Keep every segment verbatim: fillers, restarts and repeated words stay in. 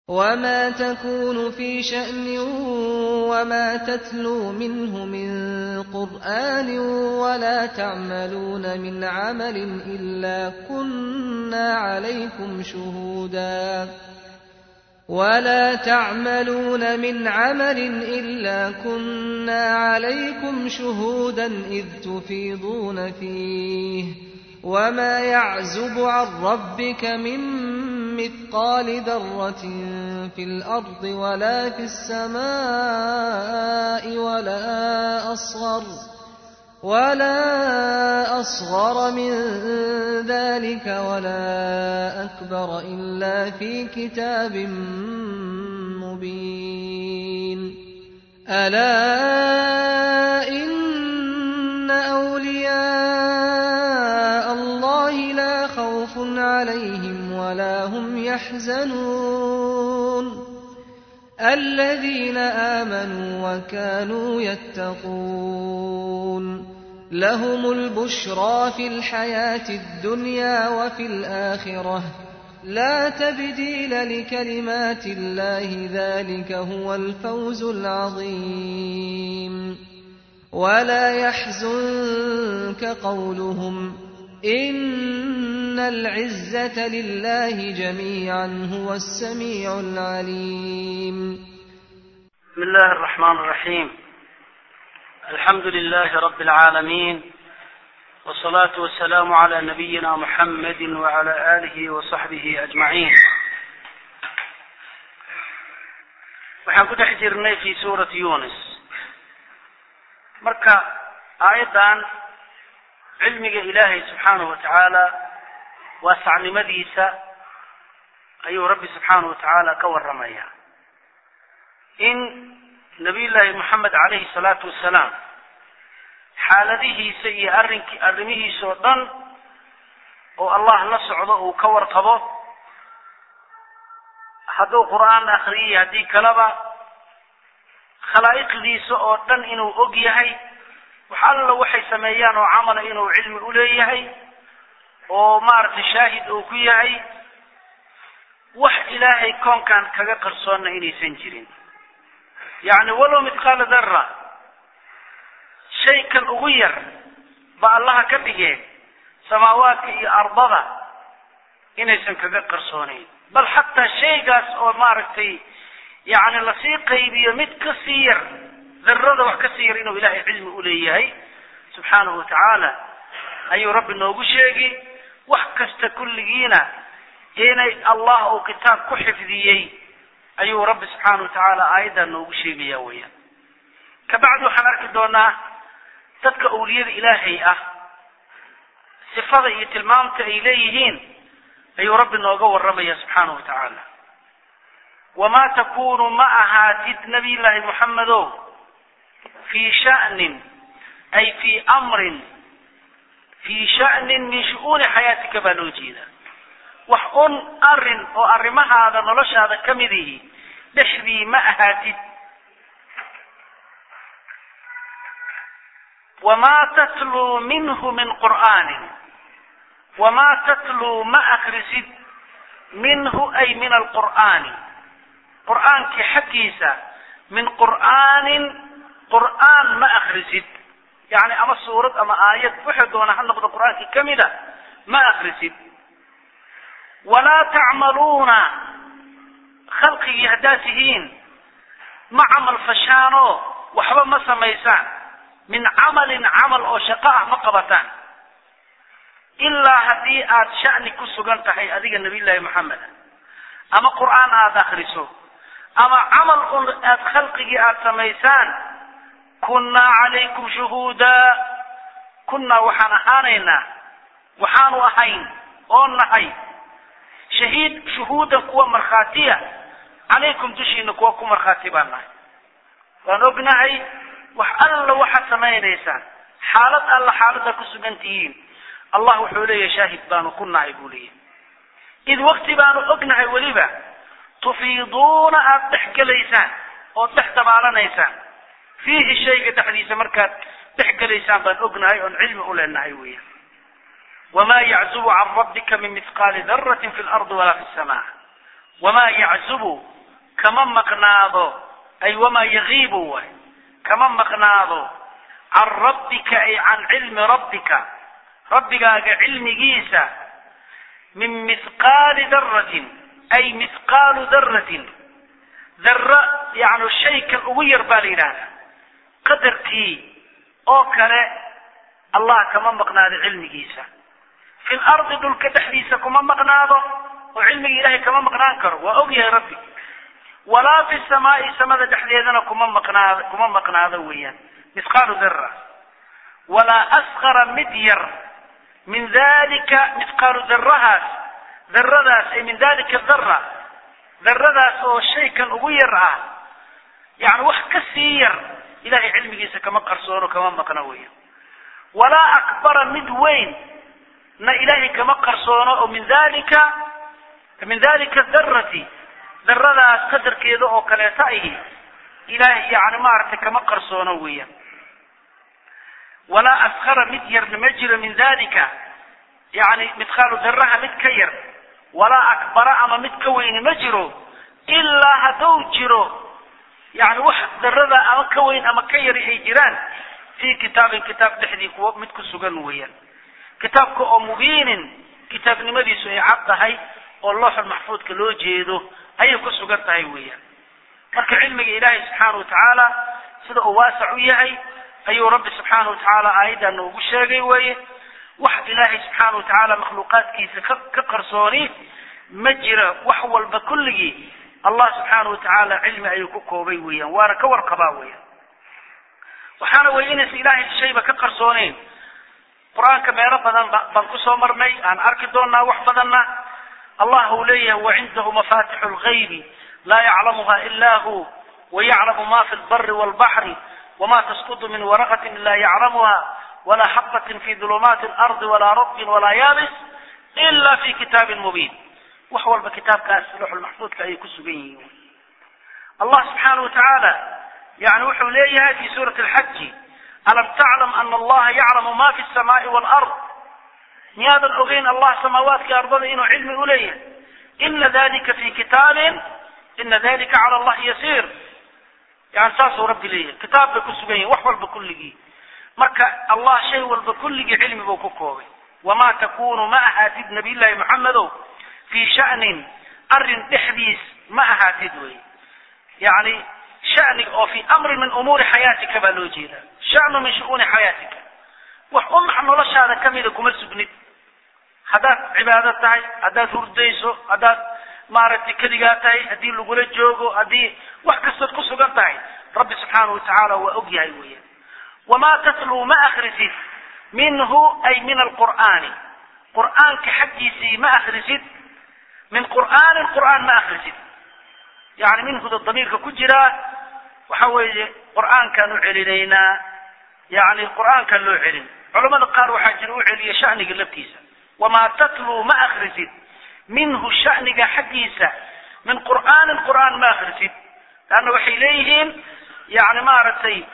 وما تكون في شأن وما تتلو منه من قرآن ولا تعملون من عمل إلا كنا عليكم شهودا ولا تعملون من عمل إلا كنا عليكم شهودا إذ تفيضون فيه وما يعزب عن ربك من مثقال ذرة في الأرض ولا في السماء ولا أصغر ولا أصغر من ذلك ولا أكبر إلا في كتاب مبين ألا إن أولياء الله لا خوف عليهم ولا هم يحزنون الذين آمنوا وكانوا يتقون لهم البشرى في الحياة الدنيا وفي الآخرة لا تبديل لكلمات الله ذلك هو الفوز العظيم ولا يحزنك قولهم إن العزة لله جميعا هو السميع العليم. بسم الله الرحمن الرحيم. الحمد لله رب العالمين والصلاة والسلام على نبينا محمد وعلى آله وصحبه أجمعين. waxaan ku dhex jirnay fi suurati Yunus. marka aayadan cilmiga Ilaahay subhanahu wa ta'ala waasacnimadiisa ayuu Rabbi subhanahu wa ta'ala ka waramaya in nabi Ilaahi Muhammad alayhi salatu wassalam xaaladihiisa iyo arrinkii arrimihiisa oo dhan oo Allah la socdo oo ka warqabo hadduu qur'aan akhriyo hadii kalaba khalaa'iqdiisa oo dhan inuu og yahay waxa alla waxay sameeyaan oo amal inuu cilmi u leeyahay oo maartay shaahid uu ku yahay wax Ilaahay koonkan kaga qarsoona inaysan jirin يعني ولو مثقال ذرة شيء كان أغير بالله كبيه سماوات أرضها إن يسن كذكر صوني بل حتى شيء قاس أو مارتي يعني لصيقي بيمت كثير ذرة وكثير إنه إلهي علم أوليه سبحانه وتعالى أي رب إنه شيء وحكست كل جينا هنا الله أو كتاب كحفظيه أيها رب سبحانه وتعالى أيضا نوشي بيويا كبعد حنرك دونا تدك أولياء إلهي أه صفة يتلمامت إليهين أيها رب نوغو الرمي سبحانه وتعالى وما تكون معها تد نبي الله محمد في شأن أي في أمر في شأن من شؤون حياتك بنوجينا وحن أرن أو أرمها هذا نلش هذا كمده بحذي ما أهاتد وما تتلو منه من قرآن وما تتلو ما أخرسد منه أي من القرآن قرآن كحكيسة من قرآن قرآن ما أخرسد يعني أما السورة أما آيات وحد وانا حنق القرآن كمده ما أخرسد ولا تعملون خلق يهداتهين مع عمل فشانو وحبا ما سميسان من عمل عمل أو شقاء مقبتان إلا هديئات شأن كسوغان تحي أذيك النبي الله محمد أما قرآن هذا أخرسه أما عمل خلق يهدات سميسان كنا عليكم شهودا كنا وحنحانينا وحانوا أحين أولنا حين شهيد شهودا كوا مرخاتية عليكم تشين كوا كوا مرخاتي بانا ونبنعي وحال وحا سمين إيسان حالة الله حالة كسبنتين الله وحولي شاهد بانو كنا يقولي إذ وقت بانو أقنعي وليبا تفيضون أبتحك ليسان أو تحت بالنا إيسان فيه الشيء تحديث مركات تحك ليسان بان أقنعي عن علم أولي النعيوية وما يعزب عن ربك من مثقال ذرة في الأرض ولا في السماء وما يعزب كما مقناضو أي وما يغيب كما مقناضو عن ربك أي عن علم ربك ربك علم جيسى من مثقال ذرة أي مثقال ذرة ذرة يعني الشيء كالأوير بالإله قدرتي أوكرة الله كما مقناض علم جيسى في الأرض دول كتحديث كما مقناضو وعلم إلهي كما مقنانكر وأوجي يا ربي ولا في السماء سمد تحديدنا كما مقناض كما مقناض ويا مثقال ذرة ولا أصغر مدير من ذلك مثقال ذرات ذرات أي من ذلك الذرة ذرات هو الشيء كان أوير يعني وح كثير إلهي علم جيسى كما قرصور وكما مقنوية ولا أكبر مدوين نا إلهي كما قرصور ومن ذلك من ذلك الذرة ذرة قدر كذا أو كلاسائه إلهي يعني ما أردت كما قرصور ويا ولا أصغر مدير مجر من ذلك يعني مدخال ذرها متكير ولا أكبر أما متكوين مجرو إلا هدو جرو يعني واحد ذرة أما كوين أما كير هجران في كتاب كتاب تحديك ومتك سجن ويا كتابك أو مبين كتاب نمدي سوي عبدهاي والله المحفوظ كلو جيده أي كسجن تهاي ويا مرك علم إلهي سبحانه وتعالى سيده واسع وياي أي رب سبحانه وتعالى أيضا وبشرقي ويه وح إلهي سبحانه وتعالى مخلوقات كيس كقرصوني مجرى وحول بكله الله سبحانه وتعالى علم أيكوكو بيويا وانا كور قباويا وحانا وينس إلهي الشيء كقرصونين قرآن كما يربنا بنقصه مرمي أن أركضونا وحفظنا الله ليه وعنده مفاتح الغيب لا يعلمها إلا هو ويعلم ما في البر والبحر وما تسقط من ورقة لا يعلمها ولا حبة في ظلمات الأرض ولا رطب ولا يابس إلا في كتاب مبين وحول بكتاب كاس اللوح المحفوظ كأي كسبين الله سبحانه وتعالى يعني وحو ليها في سورة الحج ألم تعلم أن الله يعلم ما في السماء والأرض نياذا أغين الله سماوات كأرض إنه علم إليه إن ذلك في كتاب إن ذلك على الله يسير يعني ساسو ربي ليه كتاب بكسبين وحول بكله مركا الله شيء والبكل علم بوكوكوي وما تكون معها تد نبي الله محمد في شأن أرن تحديث معها تدوي يعني شأنك أو في أمر من أمور حياتك بلوجينا شأن من شؤون حياتك وحقوم نحن لش هذا كم إذا كم السبنت هذا عبادتي هذا ثرديسو هذا مارتي كدياتي هذه لقول جوجو هذه وحكسر كسرتي رب سبحانه وتعالى وأجي وياه وما تتلو ما أخرجت منه أي من القرآن قرآن كحديثي ما أخرجت من قرآن القرآن ما أخرجت يعني منه الضمير كجرا وحوي قرآن كانوا علينا يعني القرآن كان له علم علماء قالوا حاجروا علي شأن قلبتيسا وما تتلو ما أخرجت منه شأن حديثا من قرآن القرآن ما أخرجت لأنه وحي إليهم يعني ما رتي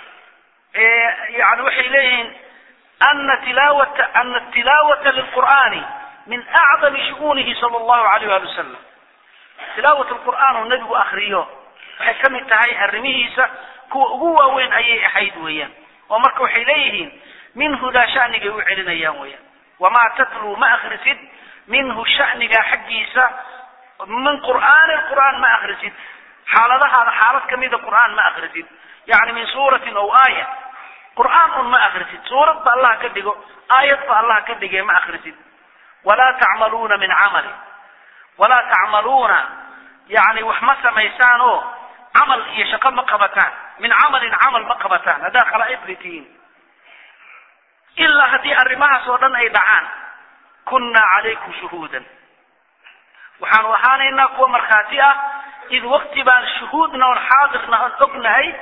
يعني وحي إليهم أن تلاوة أن التلاوة للقرآن من أعظم شؤونه صلى الله عليه وسلم تلاوة القرآن والنبي أخريه حكم التهاي الرميسة هو وين أي حيد ويان ومرك وحي إليهم منه لا شأن جوع لنا يا ويان وما تتلو ما أخرسد منه شأن جا حجيسة من قرآن القرآن ما أخرسد حالة هذا حالة كمية القرآن ما أخرسد يعني من سورة أو آية قرآن ما أخرسد سورة بالله كدقو آية بالله كدقو ما أخرسد ولا تعملون من عمل ولا تعملون يعني وحمسة ميسانو عمل يشق مقبتان من عمل عمل مقبتان هذا خلائق رتين إلا هذه الرماها سودان أي دعان كنا عليكم شهودا وحان وحانينا قوة مرخاتئة إذ وقت بان شهودنا والحاضرنا الأقنعي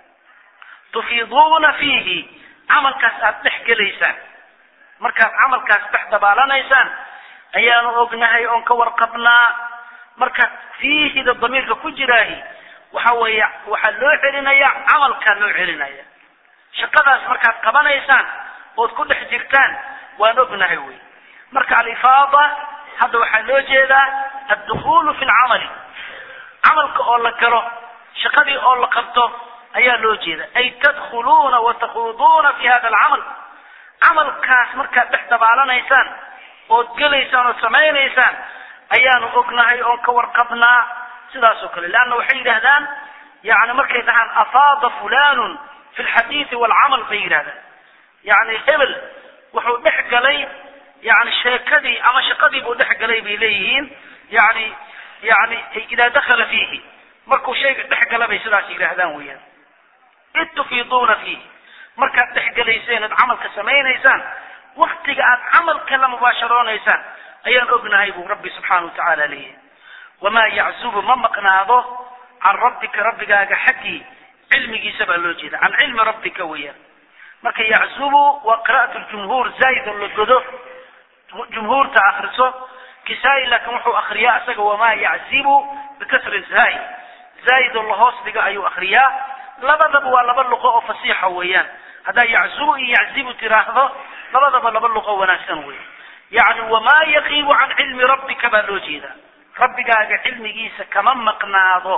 تفيضون فيه عمل كاس تحكي ليسان مركز عمل كاس تحت بالانا يسان أيان أقنعي أنك ورقبنا مركز فيه إذا الضمير كجراهي وحوي وحلو علينا يا عمل كان له علينا يا شقداس مركز قبنا يسان وتكون حجرتان ونقنعي وي مركز الإفاضة هذا وحلو جيدا الدخول في العمل camalka oo la galo shaqadii oo la qabto ayaa loo jeeda ay tadkhuluuna wa takhuduuna fi hada alcamal camalkaas markaad dhex dabaalaneysaan ood gelaysaan ood samaynaysaan ayaanu ognahay oon ka warqabnaa sidaas oo kale leanna waxay yidhaahdaan yani markay dhahaan afaada fulanun fi lxadiidi waalcamal bay yidhahdaan yani hebel wuxuu dhex galay yani sheekadii ama shaqadii buu dhex galay bay leeyihiin yani yani idaa dakala fiihi markuu shayga dhex gala bay sidaas yidhaahdaan weyaan id tufiiduuna fiihi markaad dhex galayseen ood camalka samaynaysaan waktiga aad camalka la mubaasharoonaysaan ayaan ognahay buu rabbi subxaana watacaala leeyahay wamaa yaczubu ma maqnaado can rabbika rabbigaaga xaggii cilmigiisa baa loo jeeda can cilmi rabbika weeyaan marka yaczubu waa qira'at ljumhuur zaa'id oo la godo jumhuurta akriso kisaa-i laakin wuxuu akriyaa isaga wamaa yaczibu bikasri zaa'id zaa'id oo lahoos dhiga ayuu akriyaa labadaba waa laba luqo oo fasiixa weeyaan haddaa yaczubu iyo yaczibu tiraahdo labadaba laba luqo wanaagsan wey yani wamaa yaqiibu can cilmi rabbika baa loo jeeda rabbigaaga cilmigiisa kama maqnaado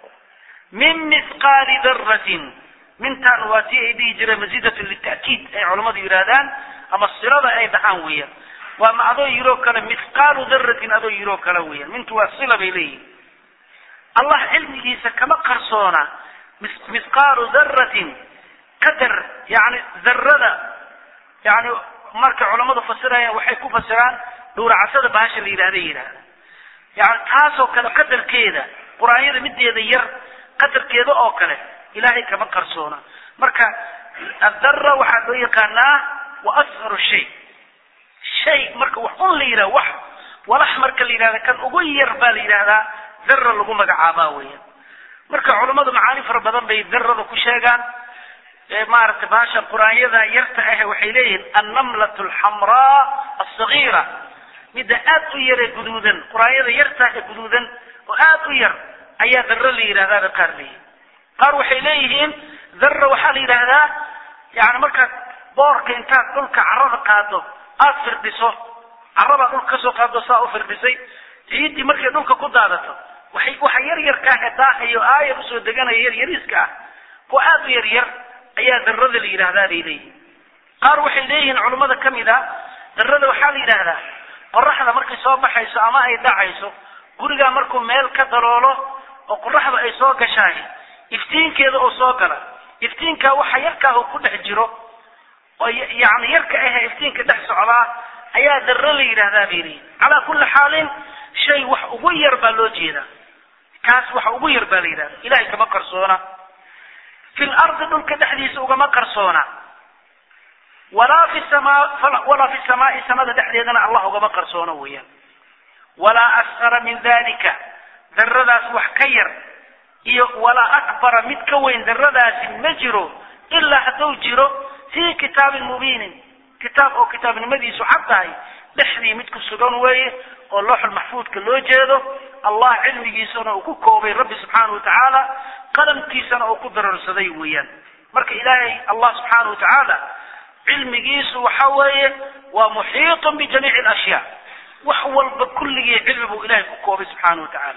min mithqaali daratin mintaan waa tii ay dhihi jireen masiidatun lita'kiid ay culammadu yidhaahdaan ama silada ay dhahaan weeyaan waa ma adoo yiroo kale mithqaalu daratin adoo yiroo kale weeyaan mintu waa sila bay leeyihin allah cilmigiisa kama qarsoona mithqaalu daratin qadar yani darada yani markay culammadu fasirayaan waxay ku fasiraan dhuuracasada bahasha la yidhahda yidhahda yani taasoo kale qadarkeeda qur-aanyada mideeda yar qadarkeeda oo kale ilaahay kama qarsoona marka adara waxaa loo yaqaanaa wa asharu shay shay marka wax un la yidhahda wax walax marka la yidhahda kan ugu yar baa la yidhahdaa dara lagu magacaabaa weeyaan marka culammadu macaani fara badan bay darada ku sheegaan maaragtay bahasha qur-aanyada yarta ah waxay leeyihiin annamlat alxamraa alsagiira midda aad u yar ee guduudan qur-aanyada yarta ee guduudan oo aad u yar ayaa daro la yidhahdaa qaar leeyihin qaar waxay leeyihiin dara waxaa la yidhaahdaa yani markaad boorka intaad dhulka carada qaado aad firdhiso carabaa dhulka kasoo qaado saa u firdhisay ciiddii markay dhulka ku daadato waxay waxa yar yarka ah daahayo aayar usoo deganaya yar yariiska ah kuwa aad u yar yar ayaa darada la yidhahdaa bay leeyihin qaar waxay leeyihiin culummada kamid a darada waxaa la yidhaahdaa qoraxda markay soo baxayso ama ay dhacayso gurigaa markuu meel ka daloolo oo qoraxda ay soo gashaay iftiinkeeda oo soo gala iftiinkaa waxa yarkaa uu ku dhex jiro oo yani yarka ah iftiinka dhex socdaa ayaa daro la yidhahdaa bay leeyihin calaa kulli xaalin shay wax ugu yar baa loo jeedaa kaas wax ugu yar baa la yidhahda ilahay kama qarsoona fi lardi dhulka dhexdiisa ugama qarsoona walaa fi samaa walaa fi samaai samada dhexdeedana allah ugama qarsoono weeyaan walaa asqara min dalika daradaas wax ka yar iyo walaa akbara mid ka weyn daradaasi ma jiro ilaa hadduu jiro fii kitaabin mubiinin kitaab oo kitaabnimadiisu cad tahay dhexdii mid ku sugan weeye oo looxul maxfuudka loo jeedo allah cilmigiisana uu ku koobay rabbi subxaana watacaala qalamkiisana uu ku dararsaday weeyaan marka ilaahay allah subxaana watacaala cilmigiisu waxa weeye waa muxiitun bijamiici alashyaa wax walba kulligii cilmi buu ilahay ku koobay subxaana watacaala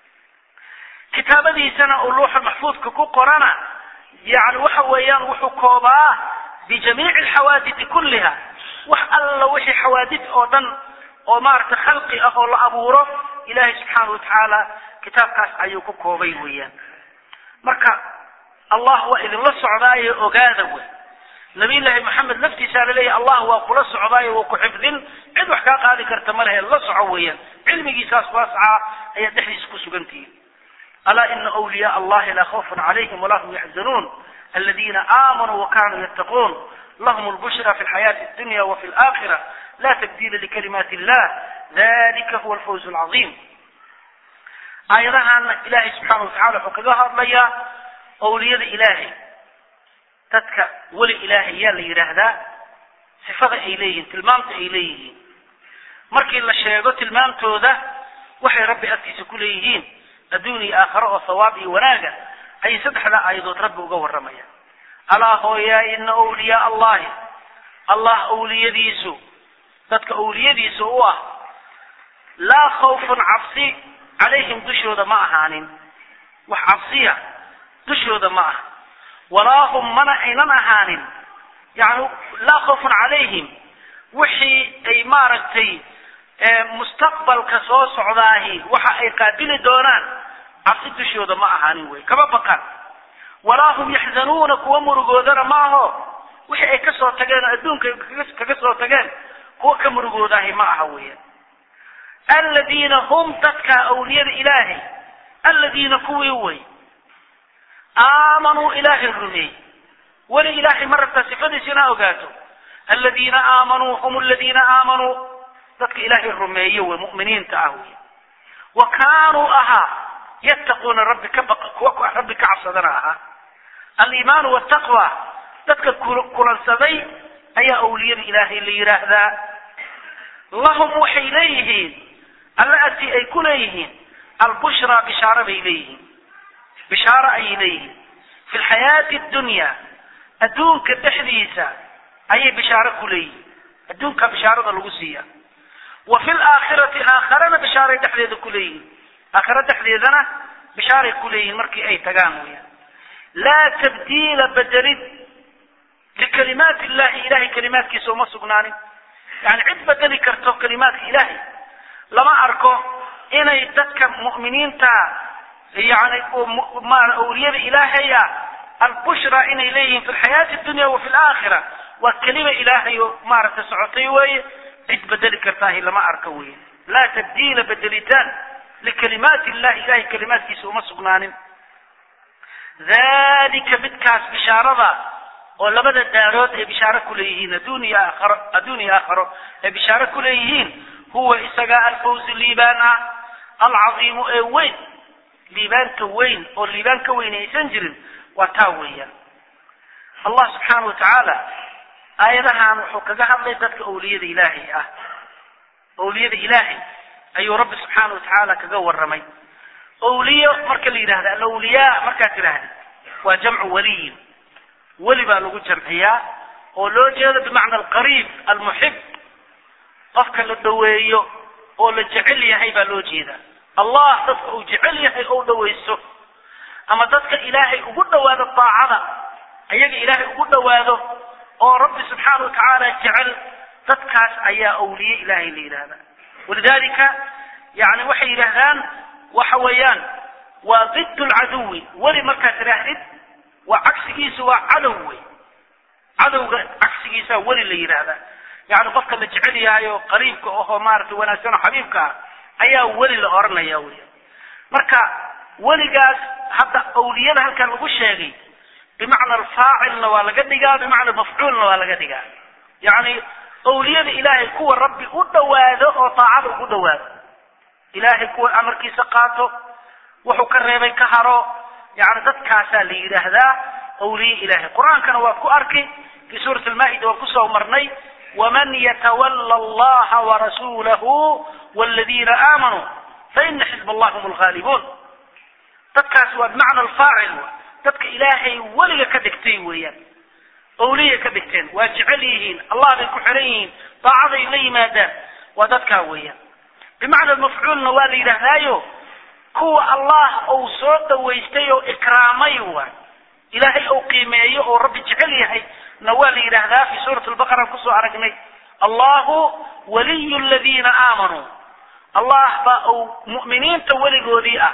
kitaabadiisana uu looxul maxfuudka ku qorana yani waxa weeyaan wuxuu koobaa bijamiici alxawaaditi kulliha wax alla wixii xawaadid oo dhan oo maaragtay khalqi ah oo la abuuro ilaahay subxaana watacaala kitaabkaas ayuu ku koobay weeyaan marka allah waa idinla socdaayo ogaada wey nabiy llaahi maxamed laftiisaa laleeyahay allah waa kula socdaayo waa ku xifdin cid wax kaa qaadi karta ma lehe la soco weeyaan cilmigiisaas waascaa ayaad dhexdiisa ku sugantihiin alaa ina awliyaa allahi laa khawfun calayhim walaa hum yaxzanuun aladiina aamanuu wakanuu yattaquun lahum lbushra fi lxayaati addunya wafi alaakhira la tabdiila likalimaati illah dalika huwa alfawz alcaziim aayadahaana ilaahay subxaana watacala wuxuu kaga hadlayaa awliyada ilaahay dadka weli ilaahay yaa la yidhaahdaa sifada ay leeyihiin tilmaamta ay leeyihiin markii la sheego tilmaamtooda waxay rabbi agtiisa ku leeyihiin adduun iyo aakhare oo sawaab iyo wanaaga ayay saddexdaa aayadood rabbi uga warramayaan alaa hooyaa ina awliyaa allahi allah awliyadiisu dadka awliyadiisa u ah laa khawfun cabsi calayhim dushooda ma ahaanin وحفصية دشوا ذا معه ولا هم منع نهان يعني لا خوف عليهم وحي أي مارتي مستقبل كسوس عضاهي وحا أي قابل دونان عفصي دشوا ذا معه كما بقى ولا هم يحزنون كوامر جودنا معه وحي أي كسر تجان أدون ككسر تجان هو كمر جوداه معه ويا الذين هم تتكى أولياء الإلهي الذين كويوي آمنوا إله الرمي ولإله مرة صفة سنة وقاتوا الذين آمنوا هم الذين آمنوا تتكى إله الرمي ومؤمنين تعاوي وكانوا أها يتقون ربك ربك عصدنا الإيمان والتقوى تتكى كل سبي أي أولياء الإلهي اللي يرهذا اللهم وحي إليهن التي أي كليهن البشرى بشارة إليهن بشارة إليهن في الحياة الدنيا أدونك التحديثة أي بشارة كليه أدونك بشارة الغسية وفي الآخرة آخرنا بشارة تحديث كليه آخرة تحديثنا بشارة كليه مركي أي تقاموية لا تبديل بدرد لكلمات الله إلهي كلمات كيسو ما سقناني يعني عد بدلي كرتو كلمات إلهي لما أركو إنا يتذكر مؤمنين تا يعني ما أولياء الإلهي البشرى إن إليهم في الحياة الدنيا وفي الآخرة والكلمة إلهي ما رتسعطي وي عد بدلي كرتاهي لما أركوه لا تبديل بدلتان لكلمات الله إلهي كلمات كيسو ما سقناني ذلك بدكاس بشارة ولبدا الدارات بشارة كليهين الدنيا آخر الدنيا آخر بشارة كليهين هو إسقاء الفوز الليبان العظيم وين ليبان كوين أو ليبان كوين يسنجر وتاويا الله سبحانه وتعالى آياتها عن حقها بيتك أولياء إلهي أه أولياء إلهي أي رب سبحانه وتعالى كجو الرمي أولياء مركل إله الأولياء مركل إله وجمع ولي ولي بقى لو جمعية ولو جاء بمعنى القريب المحب قفك للدوية أو لجعل يحي بلو جيدا الله تذكر جعل يحي أو دويسه أما تذكر إلهي أقول هذا الطاعة أيها إلهي أقول هذا أو رب سبحانه وتعالى جعل تذكر أي أولياء إلهي لإله ولذلك يعني وحي لهان وحويان وضد العدو ولمركز راهد وعكسه سوى عدوي عدو عكسه سوى ولي اللي يرهذا يعني قفك اللي جعلي هاي قريبك أو مارت وناسنا حبيبك أيها ولي الأرنا يا ولي مركا ولي قاس حتى أولياء هل كان لغو الشيغي بمعنى الفاعل ولا قدقا بمعنى المفعول ولا قدقا يعني أولياء إلهي كوى الرب قدواده وطاعته قدواده إلهي كوى أمر كي سقاته وحكر بي كهرو يعني ذات كاسا ليرهذا أولي إلهي القرآن كان وكو أركي في سورة المائدة وكسا ومرني ومن يتولى الله ورسوله والذين آمنوا فإن حزب الله هم الغالبون ذات كاسا بمعنى الفاعل ذات إلهي ولي كدكتين ويا أولي كدكتين واجعليهن الله بالكحرين طاعة إلي ماذا وذات كاويا بمعنى المفعول نوالي لهذا كو الله أو صوت ويستيو إكرامي وان إلهي أو قيمي أو رب جعليه نوالي لهذا في سورة البقرة كسو عرقني الله ولي الذين آمنوا الله أو مؤمنين تولي قوديئة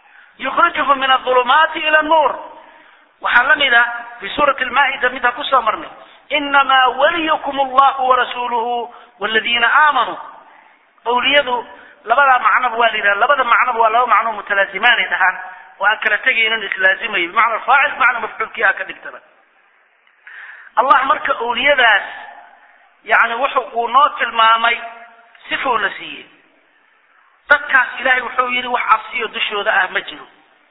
يخرجهم من الظلمات إلى النور وحلم ذا في سورة المائدة مذا كسو مرني إنما وليكم الله ورسوله والذين آمنوا أولياء لبدا معنى بوالدا لبدا معنى بوالدا معنى متلازمان إذا وأكل تجين الإسلازمي بمعنى الفاعل بمعنى مفعول كيها كدكتبا الله مرك أولياء ذات يعني وحو نوت المامي صفه نسيه تذكاس إلهي وحو يري وحعصيه دشو ذا مجنو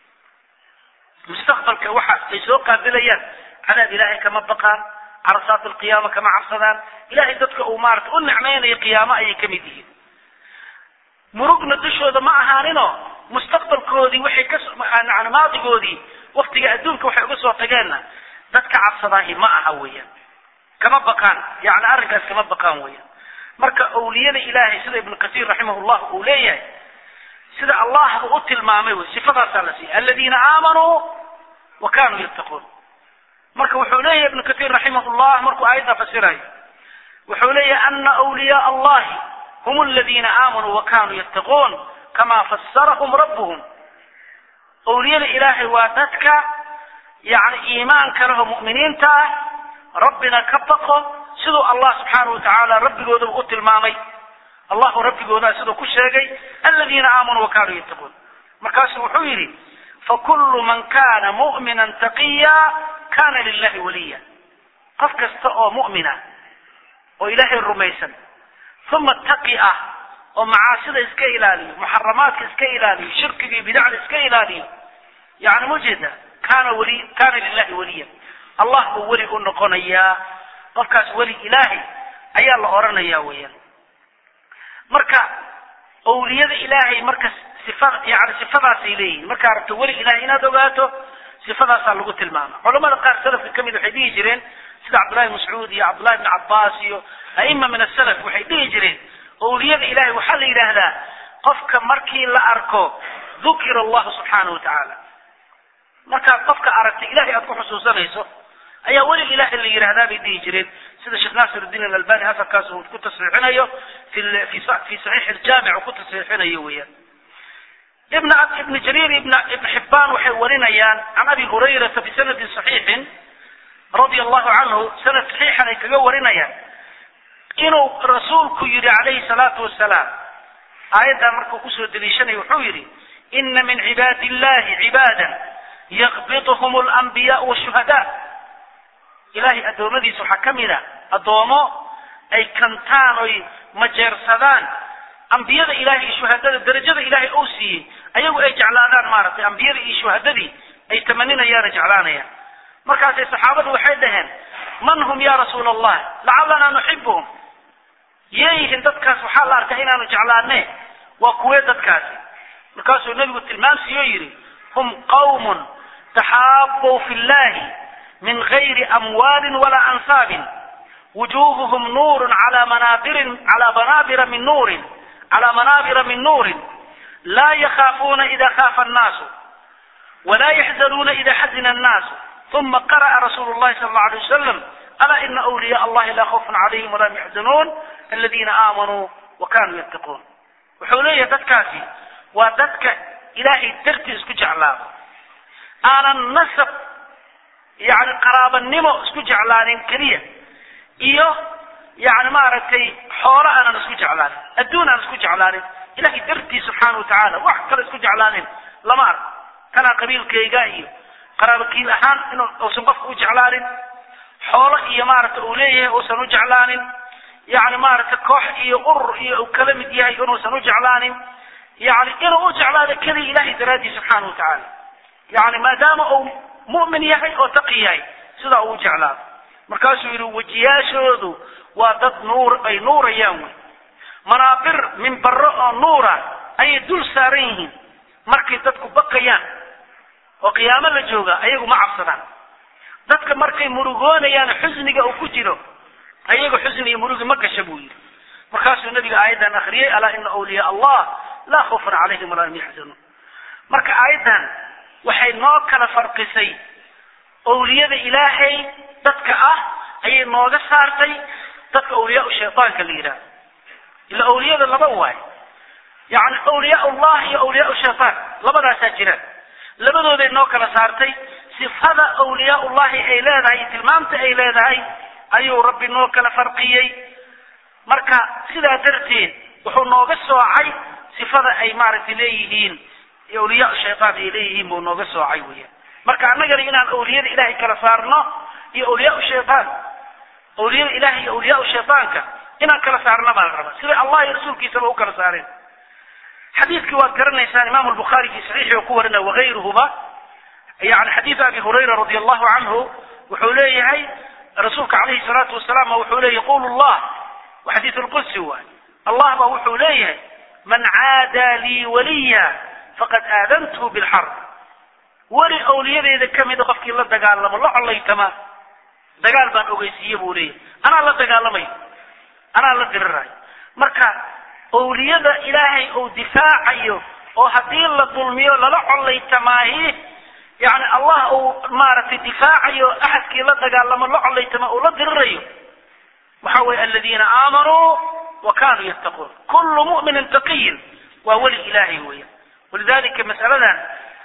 مستقبل كوحا يسوقها بليان على إلهي كما بقى عرصات القيامة كما عرصدان إلهي تذكى أمارت قل نعمين أي قيامة أي كميدين مرقنا دشو ذا ما أهانينو مستقبل كودي وحي كسر عن ماضي كودي وقت يأدونك وحي قصوا تقالنا ذاتك عرصداهي ما أهويا كما بقان يعني أرقص كما بقان ويا مركا أولياء إلهي سيد ابن كثير رحمه الله أوليه سيدا الله أطل مامي صفة ثلاثية الذين آمنوا وكانوا يتقون مركو حوليه ابن كثير رحمه الله مركو آية فسره وحوليه أن أولياء الله هم الذين آمنوا وكانوا يتقون كما فسرهم ربهم أولياء الإله واتتك يعني إيمان كره مؤمنين تاه ربنا كبقه سدو الله سبحانه وتعالى ربي قوضا أطل مامي الله ربي قوضا سدو كشاقي الذين آمنوا وكانوا يتقون مركز وحويري فكل من كان مؤمنا تقيا كان لله وليا قفك استقى مؤمنا وإله الرميسا ثم التقيا ومعاصي اسكا إلالي محرمات اسكا إلالي شرك بدع اسكا إلالي يعني مجد كان ولي كان لله وليا الله هو ولي النقنيا قفك ولي إلهي أي الله أرنا يا ويا مركا أولياء إلهي مركز صفات يعني صفات إليه مركا عرفت ولي إلهي إنا دوغاته صفات صار لغة المعنى علماء القار سلف الكميد وحيدي يجرين سيد عبد الله مسعودي عبد الله بن عباس أئمة من السلف وحيدي يجرين أولياء إلهي وحل إله ذا قفك مركي لا أركو ذكر الله سبحانه وتعالى مركا قفك عرفت إلهي أدكو حسوسا ليسو أي ولي الإله اللي يرى هذا بيدي يجرين سيد الشيخ ناصر الدين الألباني هذا كاسه كنت تصريحنا أيوه في في في صحيح الجامع وكنت تصريحنا أيوه ابن ابن جرير ابن ابن حبان وحورنا أيان عن أبي هريرة بسند صحيح رضي الله عنه سند صحيحا يكورنا أيان إنه رسولك يري عليه الصلاة والسلام آية مركو كسر دليشان يحويري إن من عباد الله عبادا يغبطهم الأنبياء والشهداء إلهي أدومدي سحكمنا أدومو أي كنتان أي مجرسدان أنبياء إلهي شهداء درجة إلهي أوسي أيو أي جعلانان مارتي أنبياء شهداء أي تمنين يا رجعلان يا مركز الصحابة وحيدهن من هم يا رسول الله لعلنا نحبهم يي هندتك سبحان الله ارتهينا نجعلانه وكويتك مركز النبي التلمان سيويري هم قوم تحابوا في الله من غير أموال ولا أنصاب وجوههم نور على منابر على منابر من نور على منابر من نور لا يخافون إذا خاف الناس ولا يحزنون إذا حزن الناس ثم قرأ رسول الله صلى الله عليه وسلم ألا إن أولياء الله لا خوف عليهم ولا يحزنون الذين آمنوا وكانوا يتقون وحوليه دتكاسي ودتك إلهي درتي اسكو جعلان أنا النسب يعني قرابة النمو اسكو جعلانين كريه إيوه يعني ما رتي حورة أنا نسكو جعلانين الدون أنا نسكو جعلانين إلهي درتي سبحانه وتعالى واحد اسكو جعلانين لمار كان قبيل كيغاي قرابة كيل أحان إنه أو سنبفقو جعلانين حورة إيا مارة أوليه أو سنو جعلانين يعني مارة كوح إيا قر إيا وكلمة إياه إنه سنو جعلانين يعني إنه جعلانين كلي إلهي درادي سبحانه وتعالى يعني ما دام أو مؤمن يحي أو تقي يحي سيدا أو جعلان مركاسو يرو وجياشودو ودد نور أي نور يومي منابر من براء نورا أي دول سارينهم مركي ددكو بقيان وقياما لجوغا أيغو معفصدان ددك مركي مروغون يان حزنك أو كجيرو أيغو حزني مروغ مكا شبوير مركاسو النبي آيدان أخرية ألا إن أولياء الله لا خوف عليهم ولا يحزنون مركا آيدان waxay noo kala farqisay awliyada ilaahay dadka ah ay nooga saartay dadka awliya shaytaanka liira ila awliyada laba waay yaani awliya allah iyo awliya shaytaan labadaas jira labadooda noo kala saartay sifada awliya allah ay leedahay tilmaamta ay leedahay ayuu rabbi noo kala farqiyay marka sida darteed wuxuu nooga soocay sifada ay maartay leeyihiin أولياء الشيطان إليهم ونوغسوا عيوية مركا نقر إنا أولياء الإلهي كلا صارنا هي أولياء الشيطان أولياء الإلهي أولياء الشيطان إنا كلا صارنا ما غربا سيري الله يرسولك يسبقوا كلا صارين حديث كواد قرنا إنسان إمام البخاري في صحيح وقورنا وغيرهما يعني حديث أبي هريرة رضي الله عنه وحوليه رسولك عليه الصلاة والسلام وحوليه يقول الله وحديث القدس هو الله وحوليه من عادى لي وليا فقد آذنته بالحرب ولي أولياء إذا كم يدقف كي الله دقال لما الله الله يتما دقال بان أغيسيه بوليه أنا الله دقال لما أنا الله درراي مركا أولياء إلهي أو دفاع أيو oo haddii la dulmiyo lala collaytamaahi yani allah uu maaragtay difaacayo axadkii la dagaalamo la collaytama uu la dirirayo waxa weeye aladiina aamanuu wa kaanuu yattaquun kullu mu'minin taqiyin waa weli ilaahay weya walidalika mas'aladan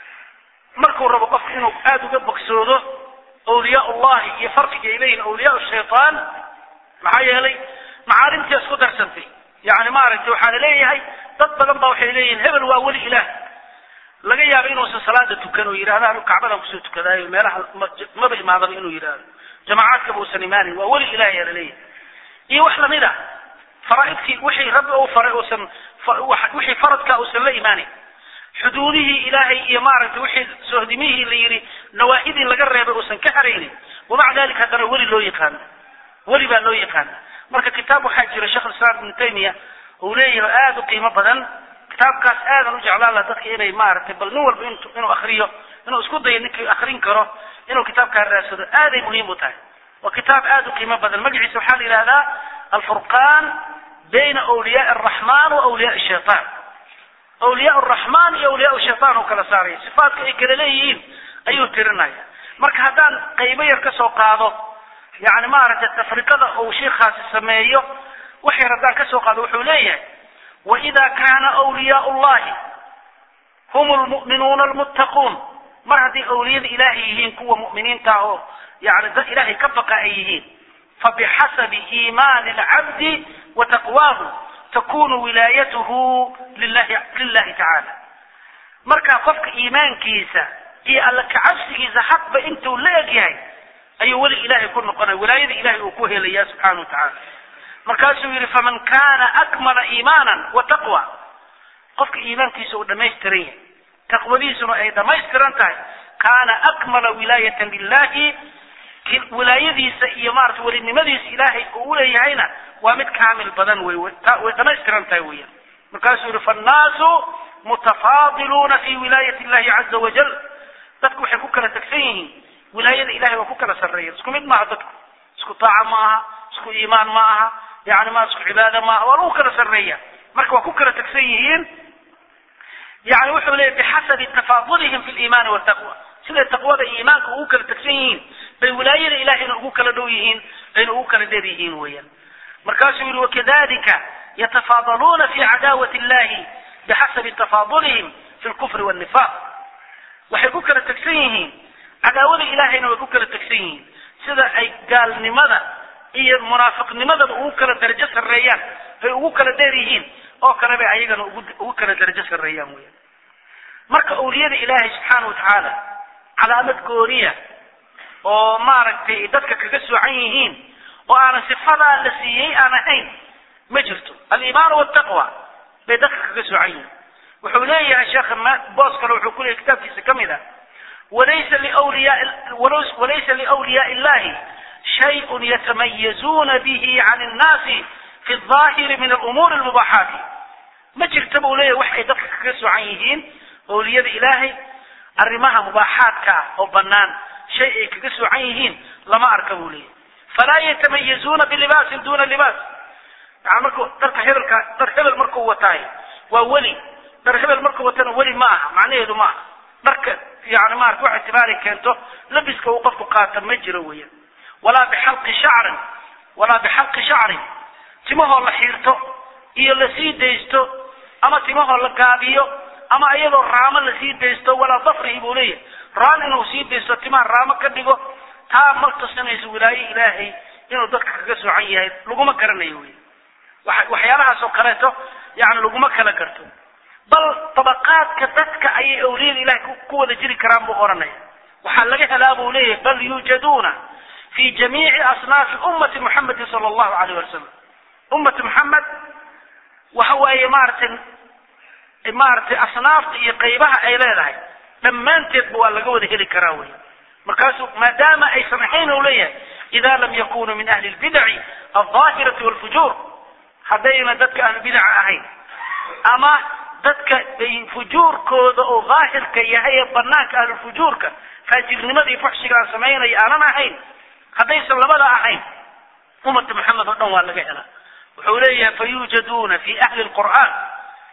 markuu rabo qofka inuu aada uga bogsoodo awliyaa ullahi iyo farqiga ay leeyihin awliyaa shaytaan maxaa yeelay macaalimtii isku darsantay yani maaragtay waxaana leeyahay dad badan baa waxay leeyihin hebel waa weli ilaah laga yaabo inuusan salaada tukan oo yidhahda anu kacbadan kusoo tukadaayo meelaha maba imaadaba inuu yidhahdo jamacaadkaba uusan imaanin waa weli ilaah yaa laleeyahay iyo wax lamid ah faraaidkii wixii rabbi uu faray uusan wixii faradka uusan la imaanin xuduudihii ilaahay iyo maaragtay wixii sohdimihii la yidhi nawaahidii laga reebay uusan ka haraynin wamaca dalika haddana weli loo yaqaano weli baa loo yaqaana marka kitaab waxaa jira sheekh alislaam ibnu taymiya uu leeyahay aada u qiimo badan kitaabkaas aadan u jeclaan laha dadka inay maaragtay bal nin walba inuu akriyo inuu isku dayo ninkii akrin karo inuu kitaabkaa raadsado aaday muhiim u tahay waa kitaab aada u qiimo badan magaciisa waxaa la yidhahdaa alfurqaan bayna awliyaai araxmaan wa awliyaai shaytaan awliyaa araxmaan iyo awliyaa shaytaan oo kala saaraya sifaadka ay kala leeyihiin ayuu tirinaya marka haddaan qaybo yar ka soo qaado yani maaragtay tafriqada uu sheikhaasi sameeyo waxay haddaan ka soo qaado wuxuu leeyahay waida kaana awliyaa llahi hum lmu'minuuna almuttaquun mar haddii awliyada ilaahay yihiin kuwa mu'miniinta oo yani dad ilaahay ka baqa ay yihiin fabixasabi iimaani alcabdi wa taqwaahu takunu wilaayatuhu lilahi lilahi tacaala marka qofka iimaankiisa iyo alla kacabsigiisa hadba intuu la eg yahay ayuu weli ilaahay ku noqonaya wilaayada ilahay uu ku helaya subxaana wa tacaala markaasuu yidhi faman kana akmala iimaanan wa taqwa qofka iimaankiisa uu dhamaystiran yahay taqwadiisuna ay dhamaystiran tahay kana akmala wilaayatan lilahi wilaayadiisa iyo maarata welinimadiisa ilaahay uu uleeyahayna waa mid kaamil badan wey way dhamaystiran tahay weya markaasuu yihi fannaasu mutafaadiluuna fi wilaayati illahi caza wajal dadku waxay ku kala tegsan yihiin wilaayada ilahay waa ku kala sarreeya isku mid maaha dadku isku taaca ma aha isku iimaan ma aha yani ma isku cibaada maaha waa lagu kala sarreeya marka waa ku kala tegsan yihiin yani wuxuu leeyahy bixasabi tafaadulihim fi liimaani waltaqwa siday taqwada iyo iimaanka ugu kala tegsan yihiin bay wilaayada ilahayna ugu kala dhow yihiin bayna ugu kala dheer yihiin weeyaan markaasuu yihi wakadalika yatafaadaluuna fi cadaawati illahi bixasabi tafaadulihim fi lkufri walnifaq waxay ku kala tegsan yihiin cadaawada ilahayna way ku kala tegsan yihiin sida ay gaalnimada iyo munaafiqnimadaba ugu kala darajo sarreeyaan bay ugu kala dheer yihiin oo kale bay ayagana ugu kala darajo sarreeyaan weeyaan marka awliyada ilaahay subxaana wa tacaala calaamad gooniya oo maaragtay dadka kaga soocan yihiin oo aanan sifadaa la siiyey aan ahayn ma jirto aliimaan waltaqwa bay dadka kaga soocan yihiin wuxuu leeyahay sheekha boos kale wuxuu ku leeyahay kitaabkiisa kamid ah walaysa liawliyaa walaysa liawliyaa illahi shay'un yatamayazuna bihi can innaasi fi alظaahiri min alumuuri almubaaxaati ma jirta buu leeyahay wax ay dadka kaga soocan yihiin awliyada ilaahay arrimaha mubaaxaadka ah oo banaan shay ay kaga soocan yihiin lama arka buu leeyahay falaa yatamayazuna bilibaasin duna libaas yani markuu dharka hebelka dar hebel markuu wataay waa weli dar hebel markuu watana weli ma aha macnaheedu ma aha dharka yani maarata wax itibaari keento labiska uu qofku qaata ma jiro weeyaan walaa bixalqi shacrin walaa bixalqi shacrin timahoo la xiirto iyo lasii daysto ama timahoo la gaabiyo ama iyadoo raamo lasii daysto walaa dafrihi buu leeyahay raan inuu sii daysto timaha raamo ka dhigo taa ma tusinayso wilaaye ilaahay inuu dadka kaga soocan yahay laguma garanayo wey waxyaalahaas oo kaleeto yani laguma kala garto bal tabaqaadka dadka ayay awliyada ilahay ku wada jiri karaan buu oranaya waxaa laga helaa buu leeyahay bal yuujaduuna fi jamiici asnaafi ummati muxamedin sala allahu alayh wasalam ummati muxamed waxa waaye maaratay maaragtay asnaafta iyo qaybaha ay leedahay dhammaanteedba waa laga wada heli karaa wey markaasuu maadaama aysan ahayn u leeyahay ida lam yakunuu min ahli lbidaci aldaahirati walfujuur haddayna dadka ahlubidaca ahayn ama dadka bay fujuurkooda oo daahirka yahay ee banaanka ahlulfujuurka faajirnimada iyo fuxshiga aan samaynaya aanan ahayn haddaysan labada ahayn ummata maxamed oo dhan waa laga helaa wuxuu leeyahay fayuujaduuna fi ahli lqur'aan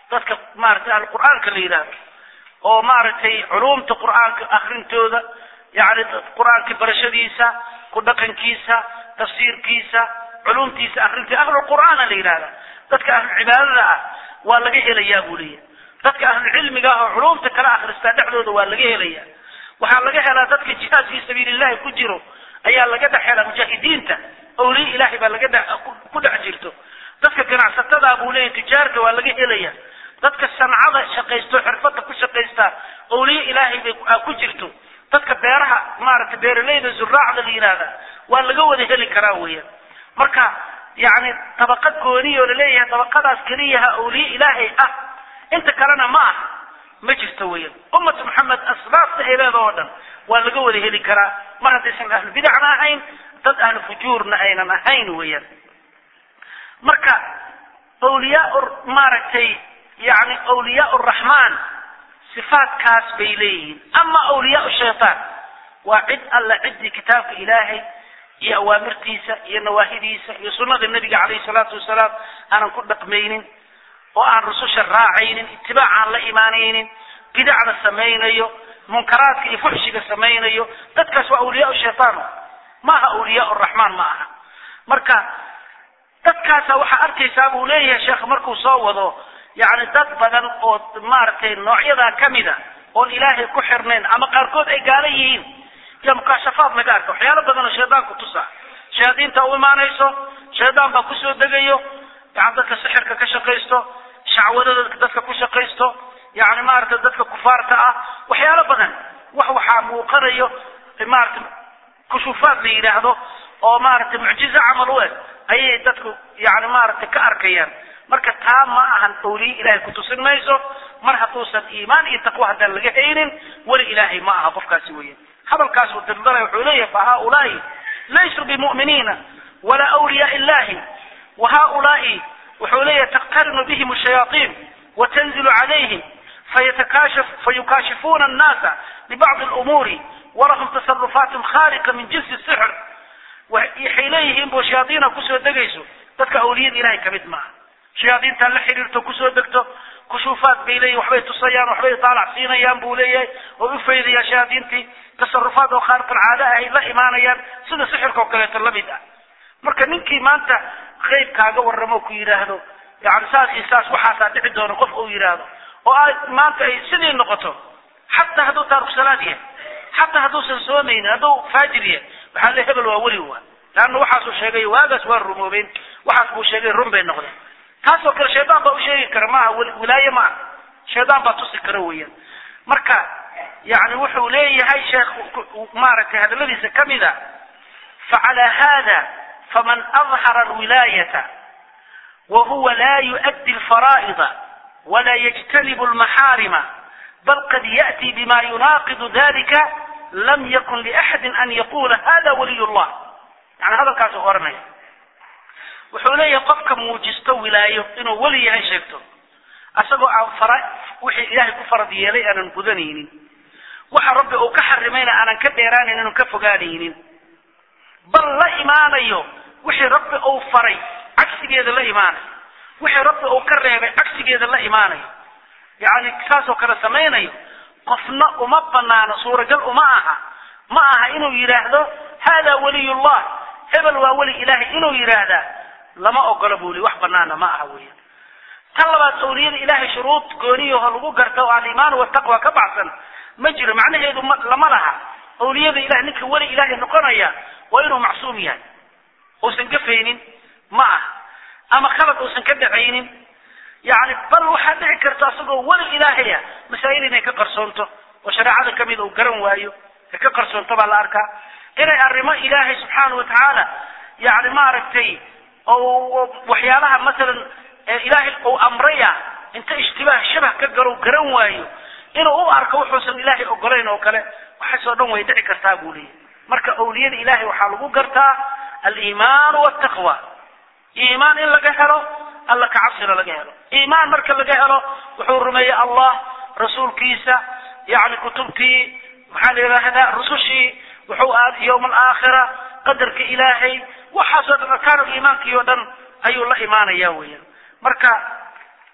dadka maaragtay alqur'aanka la yidhaahdo oo maaragtay culumta qur'aanka akrintooda yani qur'aanka barashadiisa ku dhaqankiisa tafsiirkiisa culumtiisa akrinta ahlulqur'aana la yidhahda dadka ahlucibaadada ah waa laga helayaa buu leeyahay dadka ahlucilmiga ah oo culumta kala akhristaa dhexdooda waa laga helayaa waxaa laga helaa dadka jihaad fii sabiilillahi ku jiro ayaa laga dhex helaa mujaahidiinta awliya ilaahay baa laga ku dhex jirto dadka ganacsatada buu leeyahay tijaarta waa laga helaya dadka sancada shaqaysto xirfada ku shaqaysta awliya ilaahay bay ku jirto dadka beeraha maaragtay beeralayda zuraacda la yiraahdo waa laga wada heli karaa weeyaan marka yani tabaqad gooniyo la leeyahay tabaqadaas kaliya awliya ilaahay ah inta kalena ma ah ma jirto weeyaan ummatu maxamed asbaabta eeleeda oo dhan waa laga wada heli karaa mar haddaysan ahlu bidacna ahayn dad ahlu fujuurna aynan ahayn weeyaan marka awliyaa maaragtay يعني أولياء الرحمن صفات كاس بيلين أما أولياء الشيطان وعد الله عد كتاب إلهي يا أوامر تيسا يا نواهي تيسا يا سنة النبي عليه الصلاة والسلام أنا كنت قمين وأن رسوش الراعين اتباع على إيمانين بدع على السمين أيو منكرات كي فحش السمين أيو تتكسوا أولياء الشيطان ما أولياء الرحمن معها مركا تتكاسا وحا أركي سابوا ليه يا شيخ مركو صوضوا يعني dad badan oo maartay noocyada kamida oo ilaahay ku xirneen ama qaarkood ay gaar yihiin ya mukashafaad laga arko waxyaalo badan oo shaydaanku tusa shayaadiinta u imaanayso shaydaan baa ku soo degayo yani dadka sixirka ka shaqaysto shacwadada dadka ku shaqaysto yani maartay dadka kufaarta ah waxyaalo badan wax waxa muuqanayo maartay kushufaad la yiraahdo oo maartay mucjiza amal weyn ayay dadku yani maartay ka arkayaan marka taa ma ahan awliya ilaahay ku tusin mayso mar haduusan iimaan iyo taqwa haddaan laga haynin weli ilaahay ma aha qofkaasi weeyaan hadalkaas uu dambalay wuxuu leeyahay fa haulaai laysu bimu'miniina wala awliyaa illahi wa haulaai wuxuu leeyahay taqtarinu bihim ashayaatiin watanzilu calayhim فيتكاشف فيكاشفون الناس ببعض الأمور ولهم تصرفات خارقة من جنس السحر وحينيهم بشياطين كسو دقيسو تلك أولياء إلهي كمد معه شياطين تلا حريرته كسو دقته كشوفات بيلي وحبيت الصيان وحبيت طالع سينا ينبو لي وبفيد يا شياطينتي تصرفات وخارق العادة هي لا إيمانيا سنة سحر كوكلة اللبدة مركا ننكي ما أنت خيب كاغا ورموكو يراهدو يعني ساسي ساس وحاسا دعدون قفقو يراهدو وما أنت سنين نقطه حتى هدو تارك سلادية حتى هدو سنسومين هدو فاجرية بحال لي هبل وولي هو لأنه وحاسو شيغي واغس والرموبين وحاسبو شيغي الرمبين نقضي تاسو كر شيطان با شيغي كرماها ولاية ما شيطان با توسي كرويا مركا يعني وحو ليه هاي شيخ مارك هذا الذي سكمذا فعلى هذا فمن أظهر الولاية وهو لا يؤدي الفرائض ولا يجتنب المحارم بل قد يأتي بما يناقض ذلك لم يكن لأحد أن يقول هذا ولي الله يعني هذا الكاس أغرمي وحولي قفك موجستو ولايه إنه ولي هاي شيكتو أسأقوا عن فرائض وحي إلهي كفرد يلي أنا نقذنيني وحا ربي أو كحرمين أنا كديراني أنا كفقانيني بل لا إيمانيو وحي ربي أو فري عكس جيد لا إيماني وحي ربي أو كرهبي عكس جيد لا إيماني يعني كساسو كلا سمينيو قفنا وما بنانا صورة قل ومعها معها إنه يراهدو هذا ولي الله هبل وولي إلهي إنه يراهده لما أقلبوا لي وحبنانا معها ويا طلبت أولياء إلهي شروط كونيه هلقوا قرتوا على الإيمان والتقوى كبعثا مجرى معنى هذا لما لها أولياء إلهي نك ولي إلهي نقريا وإنه معصوميا وسنقفين معه أما خلط وسنكدعين يعني بل واحد ذكر تصدق ولي إلهية مسائل إنك قرصونته وشريعة كميد وقرن وايو إنك قرصون طبعا الأركان إلى الرماء إلهي سبحانه وتعالى يعني ما ركتي أو وحيالها مثلا إلهي أو أمرية أنت اشتباه شبه كقرو قرن وايو إنه هو أرك وحسن إلهي أو قرين أو كله وحسنهم ويدعي كرتابوا لي مرك أولياء إلهي وحالبوا قرتا الإيمان والتقوى إيمان إلا قهره الله كعصر لقهره إيمان مرك لقهره وحرمي الله رسول كيسة يعني كتبتي محل هذا رسوشي وحوء يوم الآخرة قدرك إلهي وحسد كان الإيمان كيودن أي الله إيمان ياويا مركا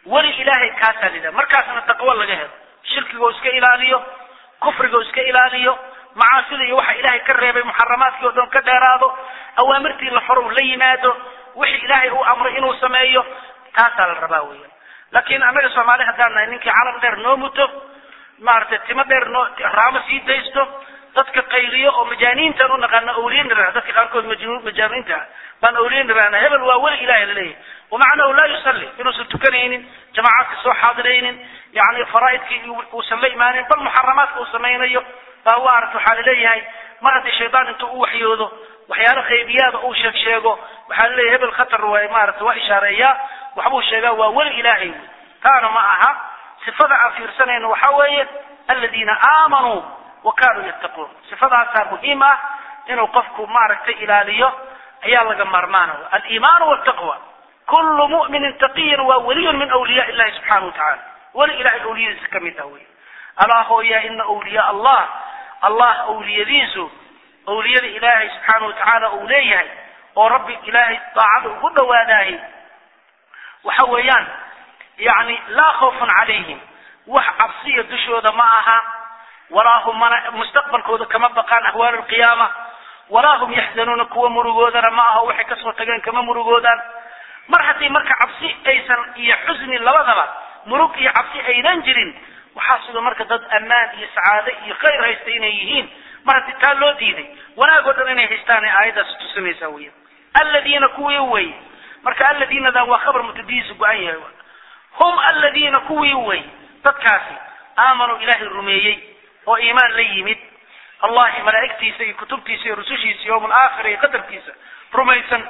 weli ilaahay kaasaa lida markaasna taqwo laga helo shirkiga iska ilaaliyo kufriga iska ilaaliyo macaasida iyo waxa ilaahay ka reebay muharramaadkii oo dhan ka dheeraado awaamirtii la faro la yimaado wixii ilaahay uu amray inuu sameeyo taasaa la rabaa weeyaan laakiin anaga Soomaali haddaan nahay ninkii calan dheer noo muto maartay timo dheer noo raamo sii daysto dadka qayliyo oo majaaniinta u naqana awliyin dheer dadka qaarkood majnuun majaaniinta baan awliyin dheer hebel waa wali ilaahay leeyahay ومعناه لا يصلي إنه ستكنين جماعات السوء حاضرين يعني فرائض وسلي إيمانين بل محرمات وسمينيه فهو عرف حال ليه مرة الشيطان انتو وحيوده وحيانا خيبيات او شيخ شيخه وحال ليه بالخطر وإمارة وإشارية وحبو الشيخه والإلهي كان معها صفة عفير سنين وحوية الذين آمنوا وكانوا يتقون صفة عفير مهمة إنه قفكم معركة إلالية هي الله مرمانه الإيمان والتقوى كل مؤمن تقي وولي من أولياء الله سبحانه وتعالى ولي إله أولياء سكمته ألا هو يا إن أولياء الله الله أولياء ذيسو أولياء إله سبحانه وتعالى أولياء ورب إله طاعته كل واناه وحويان يعني لا خوف عليهم وحبصية دشود معها وراهم مستقبل كود كما بقى أحوال القيامة وراهم يحزنون كوا مرغودان معها وحكسوا تجان كما مرغودان مرحتي مركع عبسي أيسن يحزن اللبضبة مروك يعبسي أيضا جرين وحاصل مركع ضد أمان يسعادة يخير هيستينيهين مرحتي تالو ديدي وانا قلت أنني هيستاني آيدا ستسمي سويا الذين كويوي مركع الذين ذا وخبر متديس بأيه هم الذين كويوي تتكاسي آمنوا إله الرميي وإيمان ليمت الله ملائكتي سي كتبتي سي رسوشي سي يوم الآخر قدرتي سي رميسا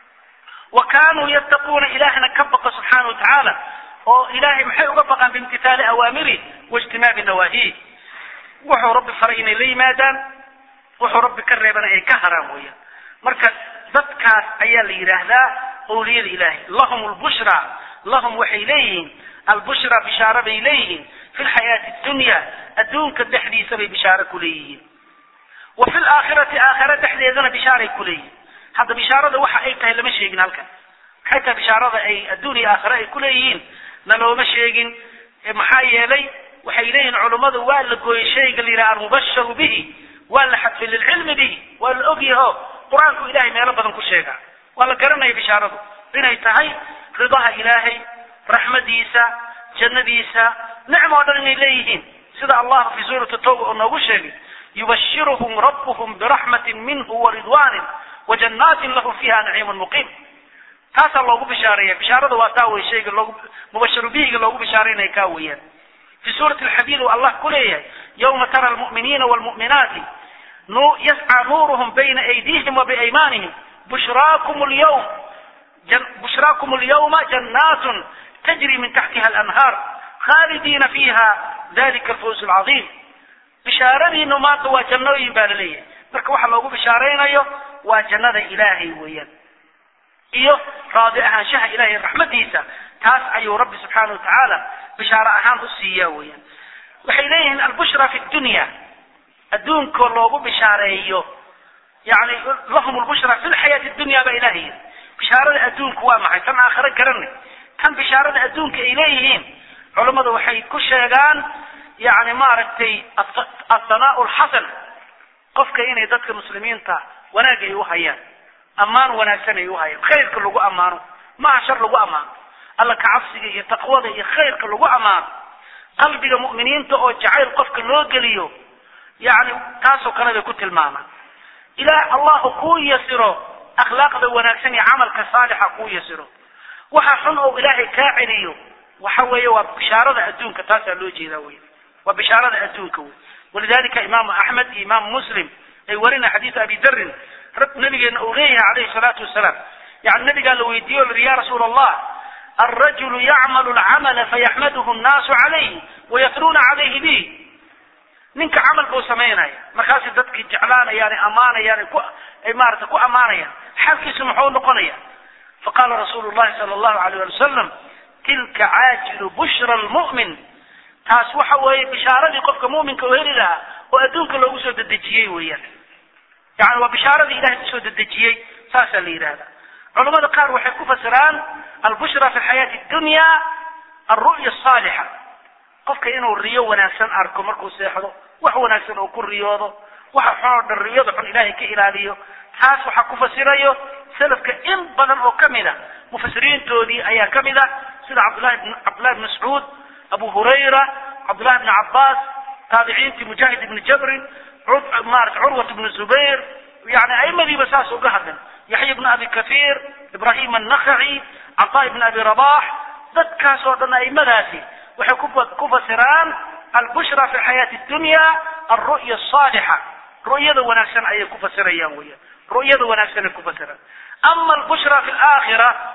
وكانوا يتقون إلهنا كبق سبحانه وتعالى وإلهي محي وقبقا بامتثال أوامره واجتناب نواهيه وحو رب فرعين لي مادان وحو رب كريبنا أي كهرام ويا مركز ذاتكاس أيال إله أولياء الإلهي لهم البشرى لهم وحيليهم البشرى بشارة إليهم في الحياة الدنيا الدون كالدحديث بشارة كليهم وفي الآخرة آخرة تحديثنا بشارة كليهم هذا بشارة وحا أي تهي لما شيقنا لك حتى بشارة أي الدنيا آخرة كليين نلو ما شيقن محايا لي وحيلين علماء وقال لقوي شيق اللي رأى المبشر به وقال حد في العلم به وقال أقيه قرآنك إلهي ما يربط كل شيقا وقال قرنا بشارة بنا يتهي رضاها إلهي رحمة ديسا جنة ديسا نعمة ودرن إليهين سيدة الله في سورة التوبة أنه شيق يبشرهم ربهم برحمة منه ورضوان وجنات له فيها نعيم مقيم تاسع الله بشارية بشارة واتاوي الشيء الله مبشر به الله بشارين يكاويا في سورة الحديد الله كليه يوم ترى المؤمنين والمؤمنات نو يسعى نورهم بين أيديهم وبأيمانهم بشراكم اليوم جن بشراكم اليوم جنات تجري من تحتها الأنهار خالدين فيها ذلك الفوز العظيم بشارة نمات وجنة يبالليه marka waxa loogu bishaareynayo waa jannada ilaahay weeyaan iyo raadi ahaanshaha ilaahay raxmadiisa taas ayuu rabbi subhanahu wa ta'ala bishaara ahaan u siiyaa weeyaan waxay leeyihiin albushra fi dunya adduunka loogu bishaareeyo yani lahum albushra fi alhayati ad-dunya ba ilaahay bishaarada adduunka waa maxay tan aakhira garanay tan bishaarada adduunka ay leeyihiin culimadu waxay ku sheegaan yani maaragtay as-sanaa al-hasan qofka inay dadka muslimiinta wanaag ay u hayaan amaan wanaagsan ay u hayaan khayrka lagu amaano ma shar lagu amaano alla ka cabsiga iyo taqwada iyo khayrka lagu amaano qalbiga mu'miniinta oo jacayl qofka loo geliyo yaani taasoo kale ay ku tilmaamaan ila allah ku yasiro akhlaaqda wanaagsan iyo amalka saalixa ku yasiro waxa xun oo ilaahay ka celiyo waxa weeye waa bishaarada adduunka taas loo jeedaa weey waa bishaarada adduunka weey ولذلك إمام أحمد إمام مسلم أي ورنا حديث أبي ذر نبي أوليه عليه الصلاة والسلام يعني النبي قال له يدير يا رسول الله الرجل يعمل العمل فيحمده الناس عليه ويثنون عليه به منك عمل بو سمينا مخاسد ذاتك جعلانة يعني أمانة يعني كو إمارة كو أمانة يعني حالك سمحون نقنية فقال رسول الله صلى الله عليه وسلم تلك عاجل بشرى المؤمن taas waxa weeye bishaaradii qofka muuminka oo heli lahaa oo adduunka loogu soo dadajiyay weeyaan yaani waa bishaaradii ilaahay ku soo dadajiyay saasa la yiraahdaa culimada qaar waxay ku fasiraan al-bushra fi hayati dunya الرؤيا الصالحة قفك إنه الريو وناسن أركو مركو سيحضو وحو ناسن أو كل رياضو وحو حوض الرياضو عن إلهي كإلاليو تاس وحكو فسيريو سلفك إن بدن أو كمدة مفسرين تودي أيا كمدة سيد عبد الله بن عبد الله بن مسعود أبو هريرة عبد الله بن عباس تابعين في مجاهد بن جبر مارك عروة بن الزبير يعني أي مذي بساس وقهدا يحيى بن أبي كثير إبراهيم النخعي عطاء بن أبي رباح ضد كاسودنا أي مذاسي وحكوفة كوفة سران البشرى في الحياة الدنيا الرؤية الصالحة رؤية ونكسن أي كوفة سريان ويا رؤية ونكسن كوفة سران أما البشرى في الآخرة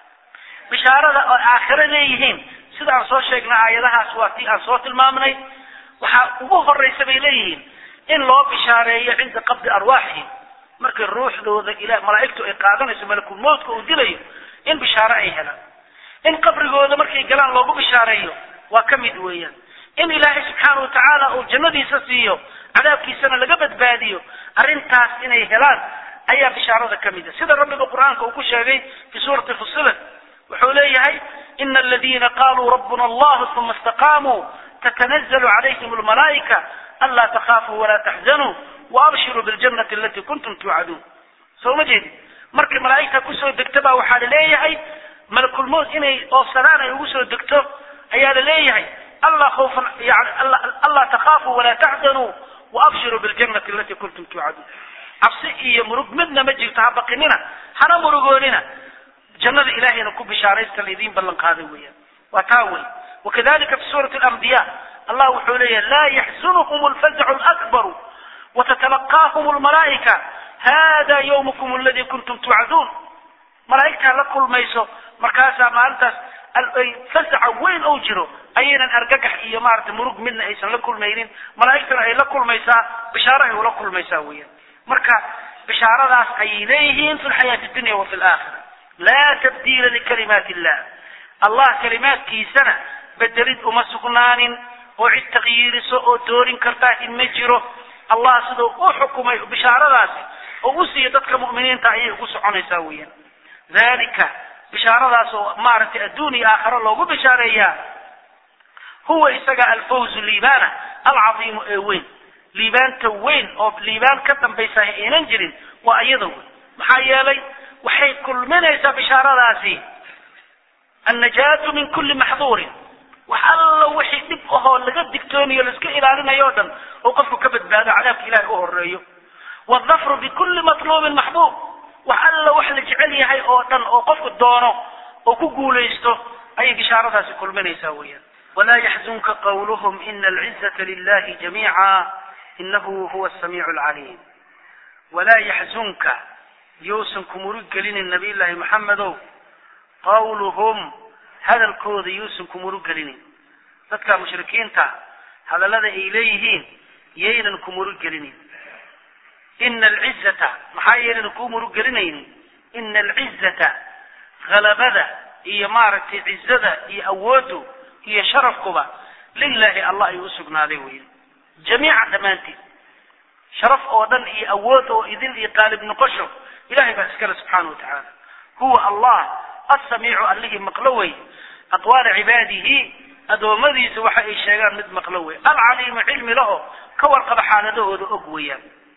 بشارة الآخرة ليهين سيدا عن صوت شيخنا آياتها سواتي عن صوت المامني وحاقوه الرئيس بإليهين إن لو بشارة عند قبض أرواحهم مركي الروح ذو ذا إله ملائكته إقادان اسم ملك الموت كأودليه إن بشارة أيهنا إن قبر ذو مركي قلان لو بشارة وكمد ويا إن إله سبحانه وتعالى أو جندي سسيه عذاب كي سنة لقبت باديه أرنتاس إن إهلال أي بشارة كمدة سيدا رب القرآن كوكوشا في سورة فصلت وحوليه إن الذين قالوا ربنا الله ثم استقاموا تتنزل عليهم الملائكة ألا تخافوا ولا تحزنوا وأبشروا بالجنة التي كنتم توعدون سو مجد مرك الملائكة كسر الدكتبة وحال ليه ملك الموت إني أوصلنا يوصل الدكتور أيها ليه الله خوفا يعني الله تخافوا ولا تحزنوا وأبشروا بالجنة التي كنتم توعدون عبسئي يمرق منا مجد تهبقننا حنا مرقوننا جنة إلهي نكون بشاريس الذين بلن قادوية وتاوي وكذلك في سورة الأنبياء الله حوليه لا يحزنهم الفزع الأكبر وتتلقاهم الملائكة هذا يومكم الذي كنتم توعدون ملائكة لكل ميسو مركاسا ما أنت الفزع وين أوجروا أينا أرققح إيا مارت مرق منا إيسان لكل ميرين ملائكة أي لكل ميسا بشارة ولكل ميساوية مركا بشارة ذاس أيليهين في الحياة الدنيا وفي الآخرة لا تبديل لكلمات الله الله كلمات كيسنة بدلت أمسكنان وعد تغيير سوء دور كرتات المجره الله سدو أحكم بشارة راسي ووسيدتك مؤمنين تعيي وسعون يساويا ذلك بشارة راسي مارت الدوني آخر الله بشاريا هو إسقى الفوز الليبانة العظيم وين ليبان توين أو ليبان كتم بيساه إنجرين وأيضا محايالي وحي كل من يسا بشارة راسي النجاة من كل محظور وحل وحي دبقه لقد دكتوني لسك إلى لنا يودا وقفوا كبد بهذا عذاب إله أهريه والظفر بكل مطلوب محبوب وحل وحل جعلي هاي أودا وقفوا الدونه وكقول يستو أي بشارة راسي كل من يساويا ولا يحزنك قولهم إن العزة لله جميعا إنه هو السميع العليم ولا يحزنك يوسن كمرق لين النبي الله محمد قولهم هذا الكود يوسن كمرق لين تذكر مشركين تا هذا الذي إليهين يين كمرق لين إن العزة محايين كمرق لين إن العزة غلبة هي مارة عزة هي أوده هي شرفكم لله الله يوسقنا ذي جميع دمانتي شرف أودن هي أوده إذن هي قالب نقشه إلهي بأسكال سبحانه وتعالى هو الله السميع اللي مقلوي أطوال عباده أدو مذي سوحا إيشاقان مد مقلوي العليم علم له كور قبحانده ذو أقويا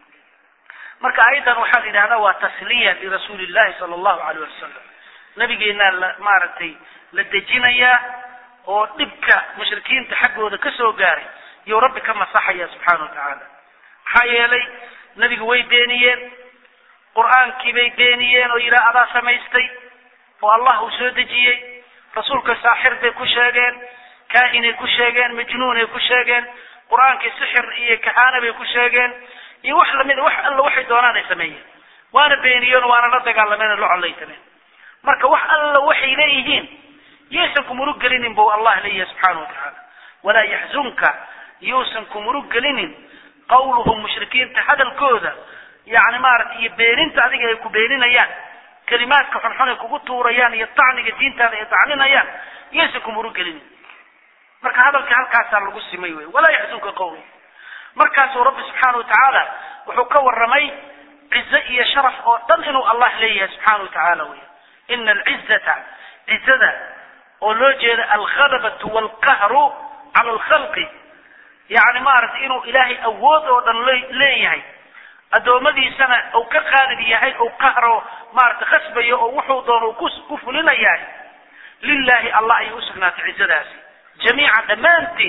مركا أيضا وحال هذا هو تسلية لرسول الله صلى الله عليه وسلم نبي قينا مارتي لدجينيا ودبك مشركين تحقوا ذا كسو قاري يو ربي كما صحيا سبحانه وتعالى حيالي نبي قوي بينيين قرآن كيبي بينيين وإلى أبا سميستي والله سودجي رسولك ساحر بي كشاقين كاهن كشاقين مجنون كشاقين قرآن كسحر إيه كهانة بي كشاقين إيه وحلا من وح الله وحي دونان يسميه وانا بينيين وانا ندق على من اللعن ليتنين مركا وح الله وحي ليهين يسنكم رجلين بو الله ليه سبحانه وتعالى ولا يحزنك يوسنكم رجلين قولهم مشركين تحدى الكوذة يعني مارت يبينين تعليق يكو بينين ايان كلمات كحنحن يكو طوريان يطعني الدين تاذا يطعنين ايان يسنكم رجلين مركا هذا الكهال كاسر لقصي ميوي ولا يحزنك قوله مركا رب سبحانه وتعالى وحكو الرمي عزة شرف تنهنوا الله ليه سبحانه وتعالى ويه. إن العزة عزة oo loo jeeda alghalabatu walqahru cala alkhalqi yani maaragtay inuu ilaahay awood oo dhan leeyahay adoomadiisana uu ka qaalib yahay oo qahro maaragtay khasbayo oo wuxuu doono ku fulinayahay lillahi allah ay usugnaatay cizadaasi jamiica dhammaanteed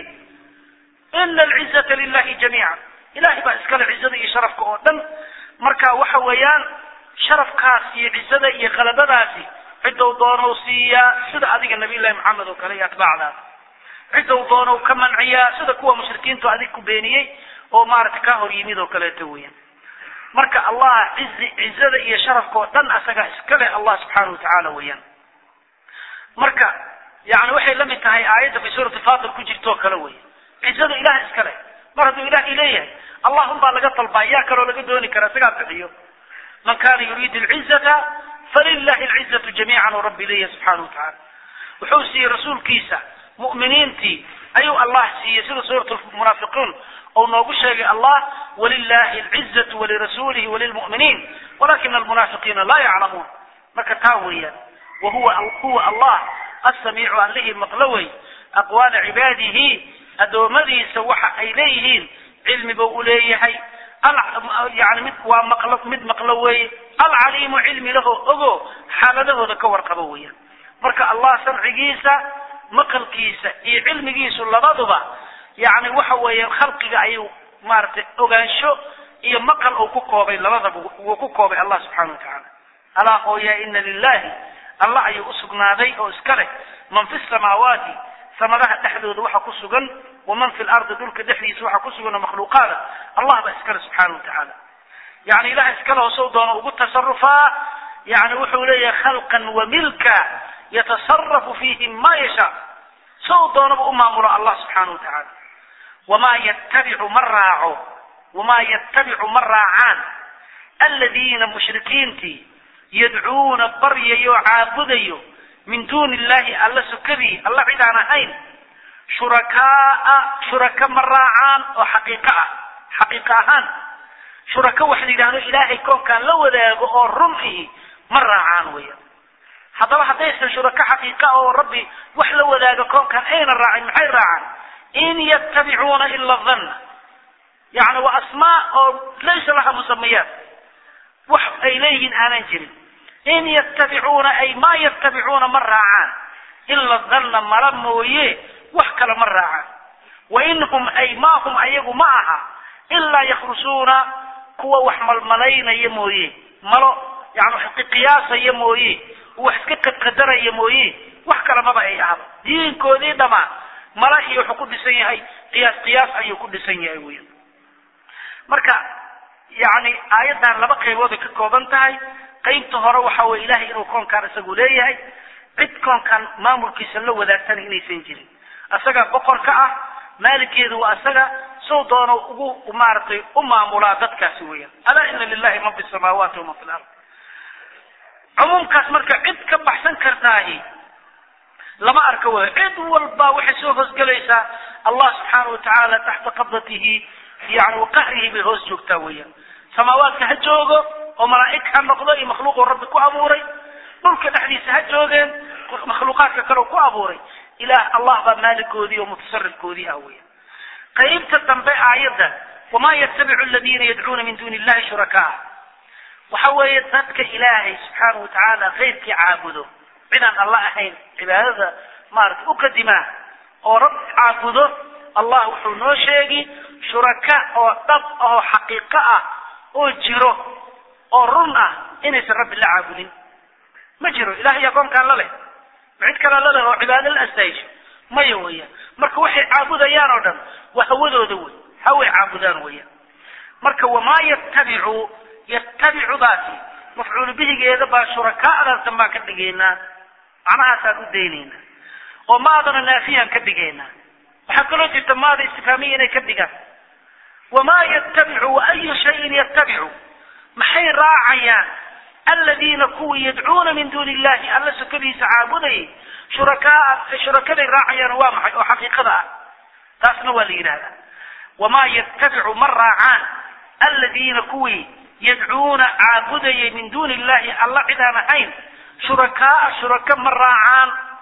ina alcizata lillahi jamiica ilahay baa iskale cizada iyo sharafka oo dhan marka waxa weeyaan sharafkaas iyo cizada iyo qalabadaasi cidou doonou siiyaa sida adiga nabiy llahi maxamed oo kale iyo atbaacdaas cidou doonou ka manciyaa sida kuwa mushrikiintu adig ku beeniyey oo maaragtay ka hor yimid oo kaleeto weeyaan marka allah cizi cizada iyo sharafka oo dhan asaga iskale allah subxaanahu watacaala weeyaan marka yani waxay la mid tahay aayadda fi suurati fatir ku jirto kale weeye cizada ilaah iskale mar hadduu ilaah leeyahay allahum baa laga dalbaa yaa kaloo laga dooni kara isagaa bixiyo man kana yuriidu alcizata falilahi alcizatu jamiican oo rabbi leeyahay subxaanahu watacaala wuxuu siiyey rasuulkiisa mu'miniintii ayuu allah siiyey sida suurat almunaafiqiin oo noogu sheegay allah walilahi alcizatu walirasuulihi walilmu'miniin walakina almunaafiqiina laa yaclamuun marka taa weeyaan wahuwa huwa allah assamiicu allihii maqlowey aqwaala cibaadihi adoomadiisa waxa ay leeyihiin cilmi buu u leeyahay yani mid waa maqlo mid maqlo weeye alcaliimu cilmi laho ogo xaaladahooda ka warqabo weeyaan marka allah samcigiisa maqalkiisa iyo cilmigiisu labaduba yani waxa weeyaan khalqiga ayuu maaragtay ogaansho iyo maqal uu ku koobay labadaba wuu ku koobay allah subxaana watacaala alaa hooya ina lilahi allah ayuu usugnaaday oo iska leh man fi samaawaati samadaha dhexdooda waxa ku sugan waman fi lardi dhulka dhexdiisa waxa ku sugan makhluuqaada allah baa iskale subxaana watacaala yani ilaha iskale hoosou doono ugu tasarufaa yani wuxuu leeyahay khalqan wa milka yatasarafu fiihim ma yashaa sow doonaba u maamulo allah subxaana watacaala wamaa yattabicu ma raaco wamaa yattabicu ma raacaan aladiina mushrikiintii yadcuuna baryayo caabudayo min duuni illahi alla sukadii alla cid aan ahayn shurakaa shuraka ma raacaan oo xaqiiqa ah xaqiiqa ahaan shuraka waxa la yidhahdo ilaahay koonkaan la wadaago oo run ihi ma raacaan weeyaan haddaba haddaysan shuraka xaqiiqa oo rabbi wax la wadaago koonkaan ayna raacin maxay raacaan in yattabicuuna ila dhanna yani waa asmaa oo laysa laha musamayaat wax ay leeyihiin aanan jirin in yattabicuuna ay ma yattabicuuna ma raacaan ila dhanna mala mooye wax kale ma raacaan wainhum ay ma hum ayagu ma aha ilaa yakhrusuuna kuwa wax malmalaynaya mooye malo yani wax qiyaasaya mooye wax iska qadqadaraya mooye wax kale maba ay ahaba diinkoodii dhamaan mala iyo wuxuu ku dhisan yahay qiyaas qiyaas ayuu ku dhisan yahay weya marka yani aayaddan laba qaybood ka kooban tahay qaybta hore waxa weeye ilaahay inuu koonkaan isagu leeyahay cid koonkaan maamulkiisa la wadaagtana inaysan jirin asaga boqorka ah maalinkeedu waa asaga soo doono ugu maaragtay u maamulaa dadkaasi weeyaan alaa ina lilahi man fi samaawaati waman fi lard cumuumkaas marka cid ka baxsan kartaahi lama arka wey cid walba waxay soo hoosgelaysaa allah subxaana watacaala taxta qabdatihi yani waqahrihi bay hoos joogtaa weeyaan samaawaadka ha joogo oo malaa'ig ha noqdo iyo makhluuqoo rabbi ku abuuray dhulka dhexdiisa ha joogeen makhluuqaadka kale ku abuuray ilaah allah baa maalinkoodii oo mutasarifkoodii ah weya qaybta dambe aayadda wamaa yattabicu aladiina yadcuuna min duuni illahi shurakaa waxa weeye dadka ilaahay subxaana watacaala keyrkii caabudo cidaan alla ahayn cibaadada maarata u qadimaa oo rab caabudo allah wuxuu noo sheegi shuraka oo dhab oo xaqiiqo ah oo jiro oo run ah inaysan rabbi la caabudin ma jiro ilahay akoonkaan la leh ma cid kale la leh oo cibaado la astaysho maya weeyaan marka waxay caabudayaan oo dhan waa hawadooda wey haway caabudaan weeyaan marka wamaa yattabicu yattabicudaasi mafcuulu bihigeeda baa shurakaadaastan baan ka dhigaynaa macnahaasaan u daynaynaa oo maadana naafiyaan ka dhigaynaa waxaa kaloo jirta maada istifaamiya inay ka dhigaan wamaa yattabicu waayu shayin yattabicu maxay raacayaan aladiina kuwii yadcuuna min duuni illahi alla sukadiisa caabudayay shurakaa shurakaday raacayaan waa maxay oo xaqiiqada ah taasna waa la yidhahdaa wamaa yattabicu ma raacaan aladiina kuwii yadcuuna caabudayay min duuni illahi alla cid aan ahayn shurakaa shuraka ma raacaan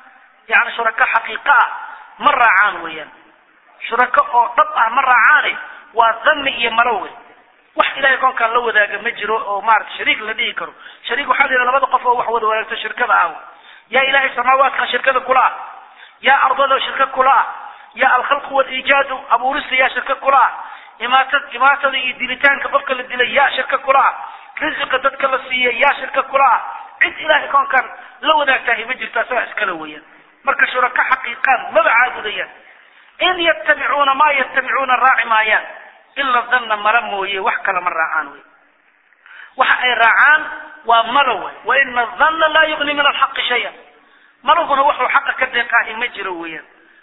يعني شركاء حقيقة مرة عان ويان شركاء طبعا مرة عاني وظني مروي wax ilaahay koonka la wadaaga ma jiro oo maarta shariik la dhigi karo shariik waxa la labada qof oo wax wada wadaagta shirkada ah ya ilaahay samaawaadka shirkada kula ya ardada shirkada kula ya al-khalq wal ijaad abu rusi ya shirkada kula imaatad imaatada iyo dilitaanka qofka la dilay ya shirkada kula rizqa dadka la siiyay ya shirkada kula cid ilaahay koonka la wadaagta ma jirto asaga iskala weeyaan marka shuraka xaqiiqan ma bacaadayaan in yattabi'una ma yattabi'una raa'imayan إلا الظن مرموي وحكى لمرعان وي وح أي رعان وملوي وإن الظن لا يغني من الحق شيئا ملوه وحو حق كدقاء مجرويا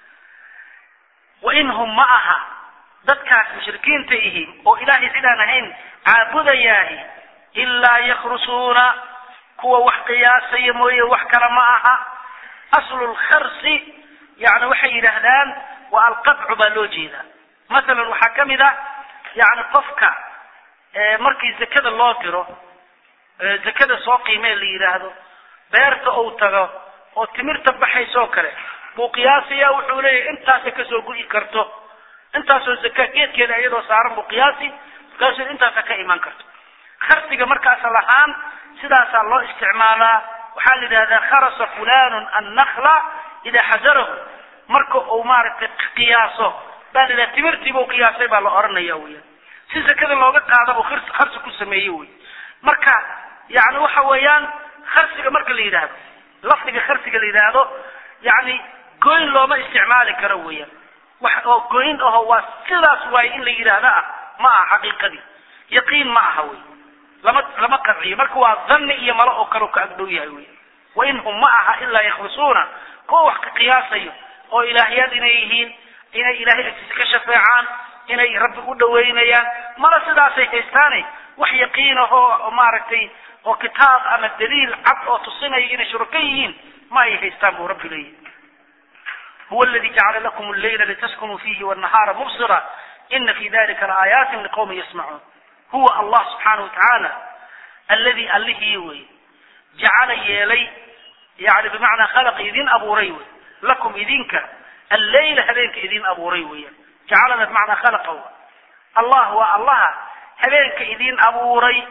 وإنهم معها ذاتك مشركين تيهم وإلهي سلانهين عابد ياهي إلا يخرسون كوا وحقياسي موي وحكى معها أصل الخرس يعني وحي لهلان والقطع بلوجينا مثلا وحكم ذا يعني قفك مركز زكاة الله ترى زكاة ساقي ما اللي يراهدو بيرت أو ترى أو تمر تبحي سكره بقياسي أو حولي أنت سكسو قولي كرتو أنت سو زكاة كيت كذا يدو صار بقياسي قاسي أنت سكا إيمان كرتو خرسك مركز صلاحان سدا صار الله استعماله وحال هذا خرس فلان النخلة إذا حجره مركو أو مارك قياسه بل إذا تمرتي بو قياسي بقى لأرنا يويا سيسا كذا لو قد قاعدة بو خرس خرس كل سميوي مركا يعني وحويان خرسك مركا اللي يدهد لفظك خرسك اللي يدهده يعني قوين لو ما استعمالي كرويا قوين هو سلاس واي اللي يدهده ما حقيقة دي يقين ما هوي لما لما قرعي مركوا ظن إيا ملأو كروك أقدويا هوي وإنهم معها إلا يخلصون قوة قياسي أو إلهيات إنيهين inay ilaahay agtiisa ka shafeecaan inay rabbi u dhaweynayaan mara sidaasay haystaanay wax yaqiin oo maaragtay oo kitaab ama daliil cad oo tusinaya inay shurakayiin ma ay haystaan buu rabbi leeyahay huwa alladhi ja'ala lakum al-layla litaskunu fihi wan-nahara mubsira inna fi dhalika laayatin liqawmin yasma'un huwa Allah subhanahu wa ta'ala alladhi alladhi wa ja'ala yalay يعني بمعنى خلق idin abuuray lakum idinka الليل هذيك إذين أبو ريوية جعلنا بمعنى خلقه الله هو الله هذيك إذين أبو ري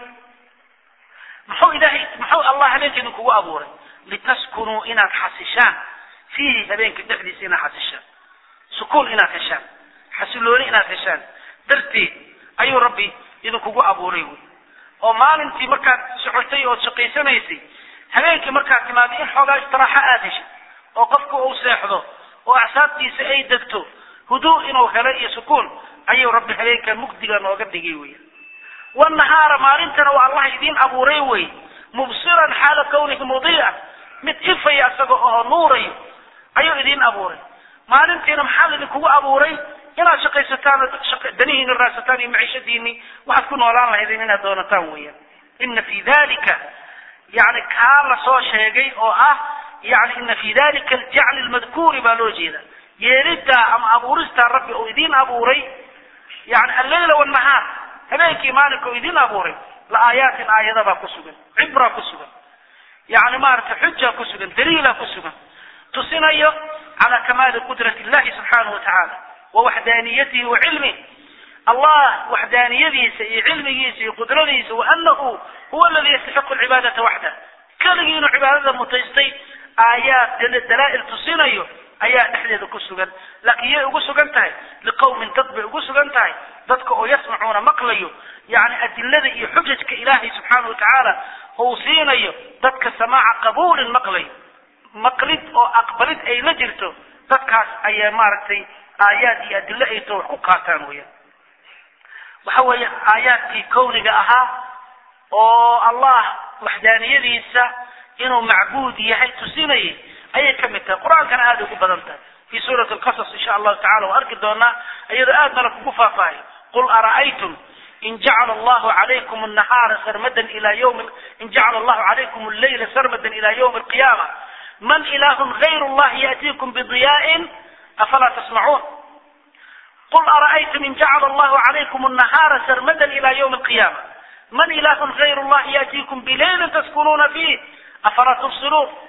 محو إلهي محو الله هذيك إنك هو أبو ري لتسكنوا إنا حسشان فيه هذيك تحدث إنا حسشان سكون إنا حسشان حسلوني إنا حسشان درتي أيو ربي إنك هو أبو ريوي وما أنت مركز سعودي أو سقيسة ميسي هذيك مركز ما بين حوالي استراحة آدش وقفكوا أو سيحضو وأعصابتي سأيدكتو هدوء إنه خلاء سكون أي رب عليك مقدقا وقدقي ويا والنهار ما رنتنا والله يدين أبو ريوي مبصرا حال كونه مضيئا متئفا يأسقه نوري أي يدين أبو ري ما رنتنا محال لك هو أبو ري إلا شقي ستان شق دنيهن الراستان معيشة ديني وحتكون ولا الله يديننا دونتان ويا إن في ذلك يعني كان صو شيء أو أه يعني إن في ذلك الجعل المذكور بالوجيدا يرد أم أبورست الرب ويدين أبوري يعني الليل والنهار هذيك إيمانك ويدين أبوري لآيات آيات بكسبا عبرة كسبا يعني ما رت حجة كسبا دليل كسبا تصنع على كمال قدرة الله سبحانه وتعالى ووحدانيته وعلمه الله وحدانيته علمه قدرته وأنه هو الذي يستحق العبادة وحده كلين عبادة متجسدين آيات دلائل تصينيو آيات نحن كسوغان لكن يقصوغان تاي لقوم تطبع قصوغان تاي ذاتك أو يسمعون مقليو يعني الذي يحججك إلهي سبحانه وتعالى هو صينيو ذاتك سماع قبول مقلي مقلد أو أقبلت أي نجرته ذاتك أي مارتي آيات يدلئيتو وحقاتان ويا وحوى آيات كونك أها أو الله وحدانية ليسا إنه معبود يحي تسيني أي كمتة القرآن كان هذا بدلته في سورة القصص إن شاء الله تعالى وأركض دونا أي رآد ملك كفافاي قل أرأيتم إن جعل الله عليكم النهار سرمدا إلى يوم إن جعل الله عليكم الليل سرمدا إلى يوم القيامة من إله غير الله يأتيكم بضياء أفلا تسمعون قل أرأيتم إن جعل الله عليكم النهار سرمدا إلى يوم القيامة من إله غير الله يأتيكم بليل تسكنون فيه أفلا تبصرون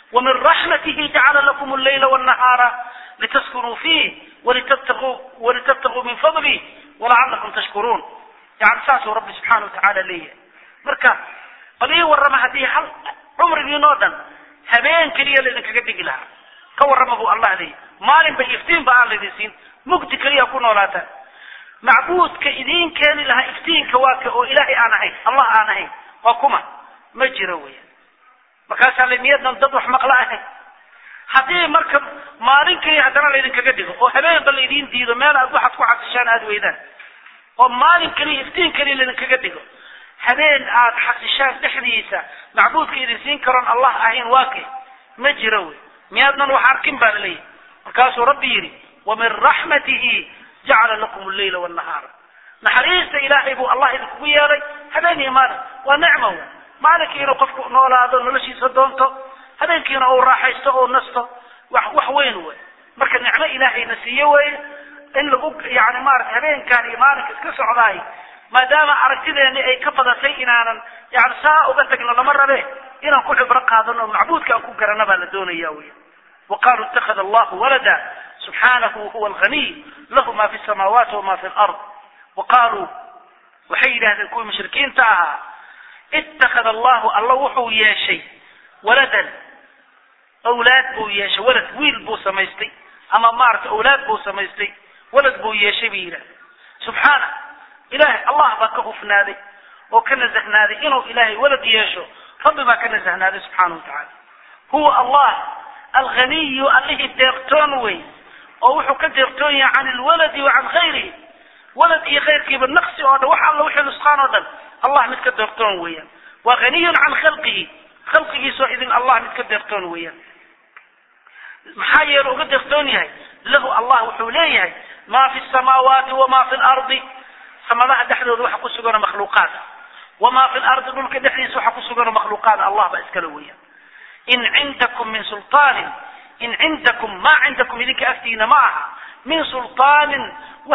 ومن رحمته جعل لكم الليل والنهار لتسكنوا فيه ولتبتغوا ولتبتغوا من فضله ولعلكم تشكرون. يعني ساسو رب سبحانه وتعالى ليه مركا قليه ورما هدي حل عمر ينودن هبين كليه اللي كغا دغلا كورمه الله ليه مالين بيفتين با الله ديسين مقد كليه كو نولاتا معبود كايدين كان لها افتين كواك او الهي انا هي الله انا هي وكما ما جيروي markaas alle miyadna dad wax maqlaahay hadii marka maalin kaliya hadana la idin kaga dhigo oo habeen bal idin diido meel aad wax ku xasishaan aad weydaan oo maalin kaliya iftiin kaliya la idin kaga dhigo habeen aad xasishaan dhexdiisa macbuudka idin siin karoon allah ahayn waake ma jiro miyadna wax arkin baa leeyahay markaas rabbi yiri wa min rahmatihi ja'ala lakum al-layla wan-nahara naxariista ilaahay buu allah idinku yeelay habeen iyo maalin waa nicmo مالك إنه قف نولاده نلشي صدونته هذا يمكن أو راحيسته أو نسته وح وحوين هو مركز نعمة إلهي نسيه وين إن لقوك يعني مارك هبين كان إيمانك اسكسر عضاي ما دام أردت أن أي كفض سيئنا يعني ساء وقتك لما مر به إنه كل عبرق هذا معبود كأكون كرنبا لدون إياوي وقالوا اتخذ الله ولدا سبحانه هو الغني له ما في السماوات وما في الأرض وقالوا وحيد هذا يكون مشركين تعها اتخذ الله الله وحو يا شيء ولدا أولاد بو يا شيء ولد ويل بو سميستي أما مارت أولاد بو سميستي ولد بو يا شيء بيلا سبحانه إلهي الله بكه في نادي وكنزه نادي إنه إلهي ولد يشو رب ما كنزه نادي سبحانه وتعالى هو الله الغني الذي الديرتون وي أو وحو كديرتون عن الولد وعن غيره ولد إيه غير كيف النقص وهذا وحا الله وحا نسخان وذل الله متكدرتون ويا وغني عن خلقه خلقه سوء الله متكدرتون ويا محاير وقدرتون يهي له الله وحوليه ما في السماوات وما في الأرض سماء دحل روح قصقنا مخلوقات وما في الأرض نقول كدحل روح قصقنا مخلوقات الله بأسكله ويا إن عندكم من سلطان إن عندكم ما عندكم إذيك أفتين معها من سلطان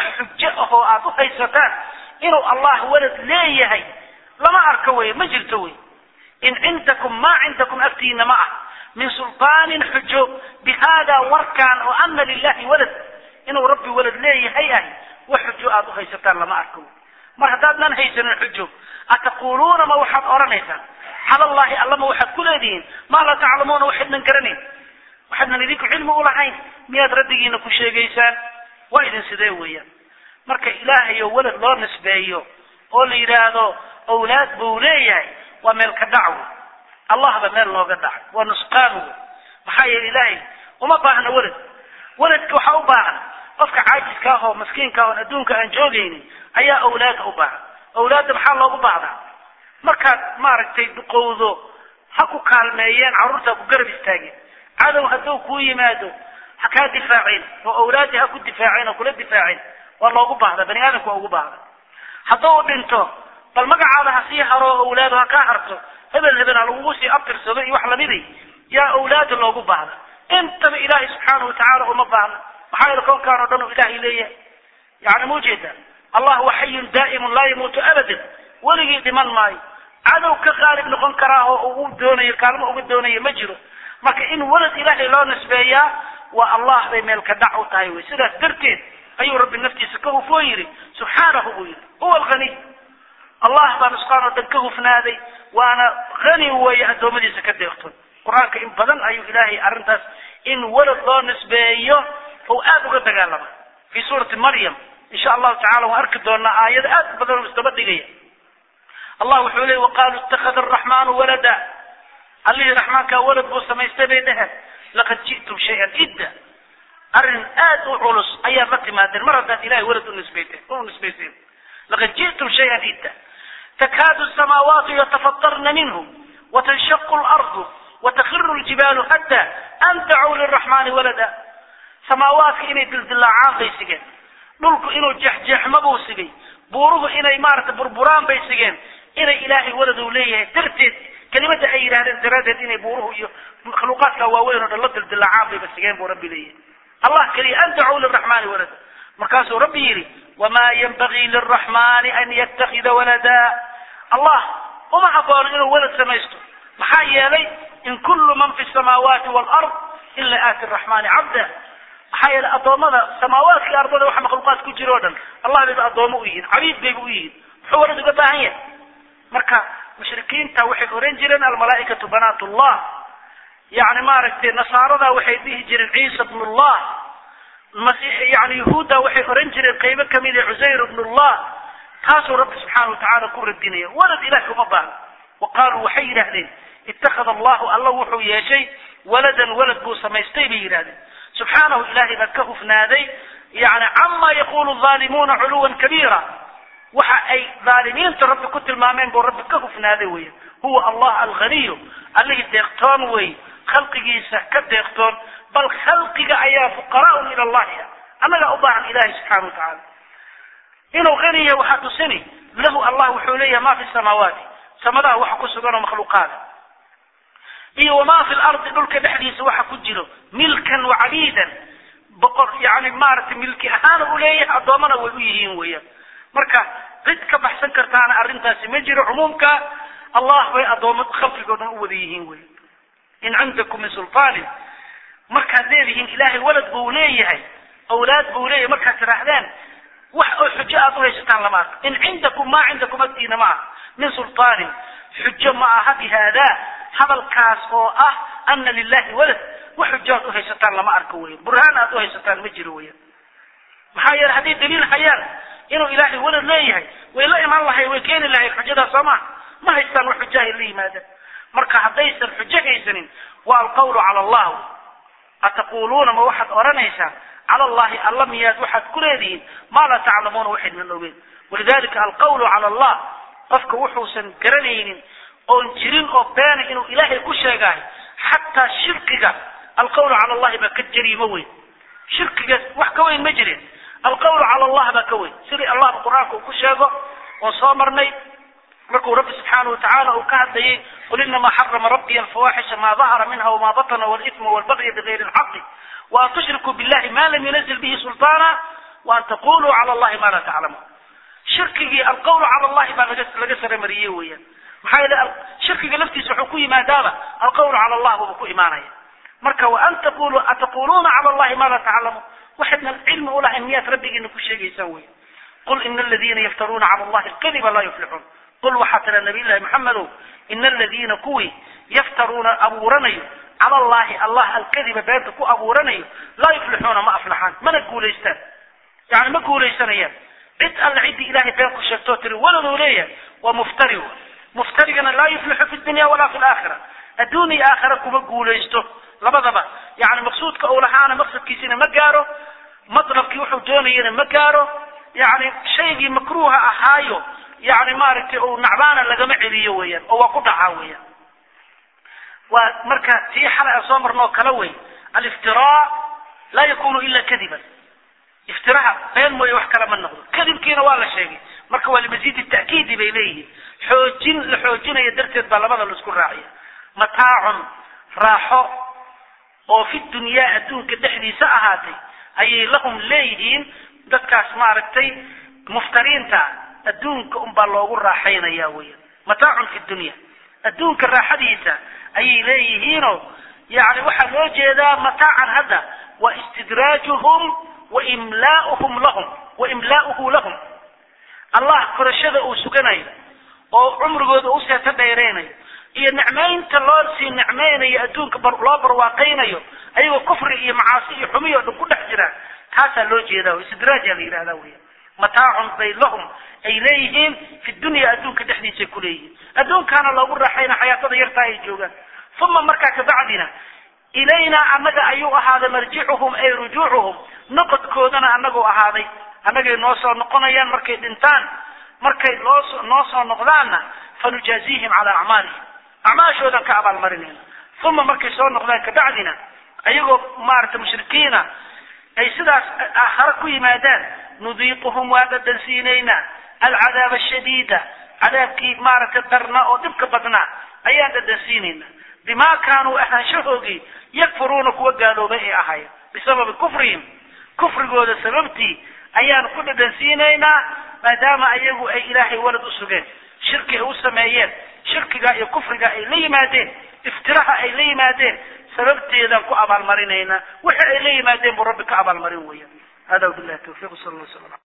وحجأه آتوه هيستان إنه الله ولد ليه هي لما أركوه ما جلتوه إن عندكم ما عندكم أفتين معه من سلطان حجه بهذا وركان وأن لله ولد إنه ربي ولد ليه هي هي وحجه آتوه هيستان لما أركوه ما هدادنا هيسن الحجه أتقولون ما وحد أرنيسان على الله الله ما وحد كل دين ما لا تعلمون وحد من كرنين وحد من ذيك علم أولا عين مياد ردقين كل شيء جيسان وإذن سدويا marka ilaahay oo walad loo nisbeeyo oo la yiraahdo awlaad buu leeyahay waa meel ka dhaco allah ba meel looga dhaco waa nusqaan maxay ilaahay uma baahna walad waladku waxa u baahan qofka caajiska ah oo miskiinka ah oo adduunka aan joogaynin ayaa awlaad u baahan awlaad maxaa loogu baahdaa marka maaragtay duqowdo ha ku kaalmeeyeen carruurta ku garab istaageen cadow hadduu ku yimaado ha ka difaacin oo awlaad ha ku difaacin oo kula difaacin والله بعض بني آدم كوا بعض حطوا بنته بل مجا على هسيه هرو أولادها كهرته هبل هبل على ووسي أبتر سبعي وحلا بذي يا أولاد الله بعض أنت بإله سبحانه وتعالى وما بعض محايل كون كانوا دنوا إله إليه يعني موجدا الله هو حي دائم لا يموت أبدا ولي دمان ماي عدو كغالب نكون كراه ودوني كلمة ودوني مجره ما كإن ولد إله لا نسبيا والله بيملك دعوة تايوي سيدا درتين أي رب النفس سكه فويري سبحانه ويري هو الغني الله بان سبحانه دكه فنادي وانا غني ويهدو مدي سكد يختن قرآن كإن بدن أي إلهي أرنتاس إن ولد الله نسبيه هو آدو قد قال في سورة مريم إن شاء الله تعالى وأركد لنا آيات آد بدن مستبدقية الله حولي وقالوا اتخذ الرحمن ولدا اللي الرحمن كولد بوسط ما يستبيده لقد جئتم شيئا إدا أرن آد وعلص أي متى ما در مرة ذات إلهي ولد نسبيته هو نسبيته لقد جئتم شيئا إدا تكاد السماوات يتفطرن منه وتنشق الأرض وتخر الجبال حتى أن دعوا للرحمن ولدا سماوات إني دلدل عام بيسجن نلقوا إنه جحجح مبوسجي بوروه إنه إمارة بربران بيسجن إنه إلهي ولد وليه ترتد كلمة أي رهن درادة إنه بوروه مخلوقات كواوين ودلت دلدل عام بيسجن بربي ليه الله كريم أن دعوا للرحمن ولدا مركز ربي يري وما ينبغي للرحمن أن يتخذ ولدا الله وما عبار إنه ولد سميسته محايا لي in kullu man fi samawati wal ard illa aati arrahmani cabda maxaa yeele addoommada samaawaadka ardada waxa makhluuqaad ku jiro o dhan allah bayba addoomo u yihiin cabiid bayba u yihiin muxuu walad uga baahan yahay marka mushrikiinta waxay oran jireen almalaa'ikatu banaatullah yani maaragtay nasaarada waxay dhihi jireen ciisa ibnullah masiix yani yahuudda waxay oran jireen qaybo kamid ah cusayr ibnullah taasuu rabbi subxaana watacaala ku radinaya walad ilaah uma baahna waqaaluu waxay yidhahdeen ittakhada allahu alla wuxuu yeeshay waladan walad buu samaystay bay yidhahdeen subxaanahu ilahay baa ka hufnaaday yani cama yaqulu zaalimuuna culuwan kabiira waxa ay dhaalimiinta rabbi ku tilmaameen buu rabbi ka hufnaaday weya huwa allah alghaniyu allihii deeqtoon wey khalqigiisa ka deeqtoon bal khalqiga ayaa fuqaraa'un ila allahi annaga u baahan ilahay subxaana watacaala inuu hani yahay waxaa tusini lahu allah wuxuu leeyahay ma fi samaawaati samadaha waxa ku sugan oo makhluuqaada iyo wamaa fi lardi dhulka dhexdiisa waxa ku jiro milkan wacabiidan boqor yani maaragtay milki ahaan u leeyahay addoomana way u yihiin weeyaan marka cid ka baxsan kartaana arrintaasi ma jiro cumuumka allah bay addoomo khalqigoodan u wada yihiin wey in cindakum min sultaanin markaad leedihiin ilaahay walad buu leeyahay awlaad buu leeyahay markaad tidhaahdeen wax oo xujo aad u haysataan lama arko in cindakum maa cindakum agtiina ma aha min sultaanin xujo ma aha bi haadaa hadalkaas oo ah ana lilahi walad wax xujo aad u haysataan lama arko weya burhaan aad u haysataan ma jiro weya maxaa yeele hadday daliil hayaan inuu ilaahay walad leeyahay way la iman lahay way keeni lahay xujadaas soo maha ma haystaan wax xujahay la yimaadaan marka haddaysan xujo haysanin waa alqawlu cala allah ataquluuna ma waxaad oranaysaan cala allahi alla miyaad waxaad ku leedihiin maa laa taclamuuna waxaydnan ogeyn walidalika alqawlu cala allah qofka wuxuusan garanaynin oon jirin oo beena inuu ilaahay ku sheegahay xataa shirkiga alqawlu cala allahi baa ka jariimo weyn shirkiga wax ka weyn ma jirin alqawlu cala allah baa ka weyn sidii allah qur-aanka uu ku sheego oo soo marnay markuu rabbi subxaana watacaala uu ka hadlayay qul inamaa xarama rabbiy alfawaaxisha maa dahara minha wamaa batana walisma walbagya bigayri lxaqi waan tushrikuu billahi ma lam yunazil bihi sultaana waan taquluu cala allahi ma laa taclamuun shirkigii alqawlu cala allahi baa laga laga saramariyey weeyaan maxaa yeele shirkiga laftiisa wuxuu ku yimaadaaba alqawlu cala allah buuba ku imaanaya marka waan taqulu ataquluuna cala allahi ma laa taclamuun waxaydna cilmi ulahayn miyaad rabbigiina ku sheegaysaan wey qul ina aladiina yaftaruuna cala allahi alkadiba laa yuflixuun qul waxaa tira nabiy llahi maxamedow ina aladiina kuwii yaftaruuna abuuranayo cala allahi allah alkadiba beenta ku abuuranayo laa yuflixuuna ma aflaxaan mana guulaystaan yani ma guulaysanayaan cid alla ciddii ilahay been ku sheegtoo tiri waladuu leeyahay waa muftari muftarigana laa yuflixu fi dunya walaa fi laakhira adduun iyo aakhira kuma guulaysto labadaba yani maqsuudka uu lahaana maqsadkiisina ma gaaro matlabkii wuxuu doonayana ma gaaro yani shaygii makruuha ahaayo yani maaragtay uu nacbaana lagama celiyo weeyaan oo waa ku dhacaa weeyaan waa marka tii xalay aan soo marnoo kala wey aliftiraa laa yakunu ila kadiban iftiraha been mooye wax kale ma noqdo kadibkiina waa la sheegay marka waa limasiidi ta'kiidi bay leeyihiin xoojin la xoojinaya darteed baa labada la isku raaciya mataacun raaxo oo fi dunyaa adduunka dhexdiisa ahaatay ayay lahum leeyihiin dadkaas maaragtay muftariinta adduunka unbaa loogu raaxaynaya weya mataacun fi dunya adduunka raaxadiisa ayay leeyihiinoo yani waxaa loo jeedaa mataacan hadda waa istidraajuhum wa imlaauhum lahum wa imlaauhu lahum allah korashada uu suganayo oo cumrigooda u seeta dheereynayo iyo nicmaynta loo sii nicmaynayo adduunka loo barwaaqaynayo ayagoo kufri iyo macaasi iyo xumiyo dhan ku dhex jiraan taasaa loo jeedaa istidraajaa la yidhahdaa weya mataacun bay lahum ay leeyihiin fi dunya adduunka dhexdiisay ku leeyihiin adduunkaana loogu raaxayna xayaatada yartaa ay joogaan uma markaa kabacdina ilaynaa annaga ayuu ahaaday marjicuhum ay rujuucuhum noqodkoodana annaguu ahaaday annagay noo soo noqonayaan markay dhintaan markay loo noo soo noqdaanna fanujaazihim calaa acmaalihim acmaashoodan ka abaalmarinayna uma markay soo noqdaan kabacdina ayagoo maaragtay mushrikiina ay sidaas aakhare ku yimaadaan nudiiquhum waa dhadhansiinaynaa alcadaaba ashadiida cadaabkii maaragtay darna oo dhibka badnaa ayaan dhadhansiinaynaa bimaa kaanuu ahaanshahoogii yakfuruuna kuwa gaaloobay ay ahaayeen bisababi kufrihim kufrigooda sababtii ayaan ku dhadhansiinaynaa maadaama ayagu ay ilaahay walad u sugeen shirki ay u sameeyeen shirkiga iyo kufriga ay la yimaadeen iftiraha ay la yimaadeen sababteedan ku abaalmarinayna waxa ay la yimaadeen buu rabbi ka abaalmarin weeyaan hada billahi tawfiiq sallallahu alayhi wa sallam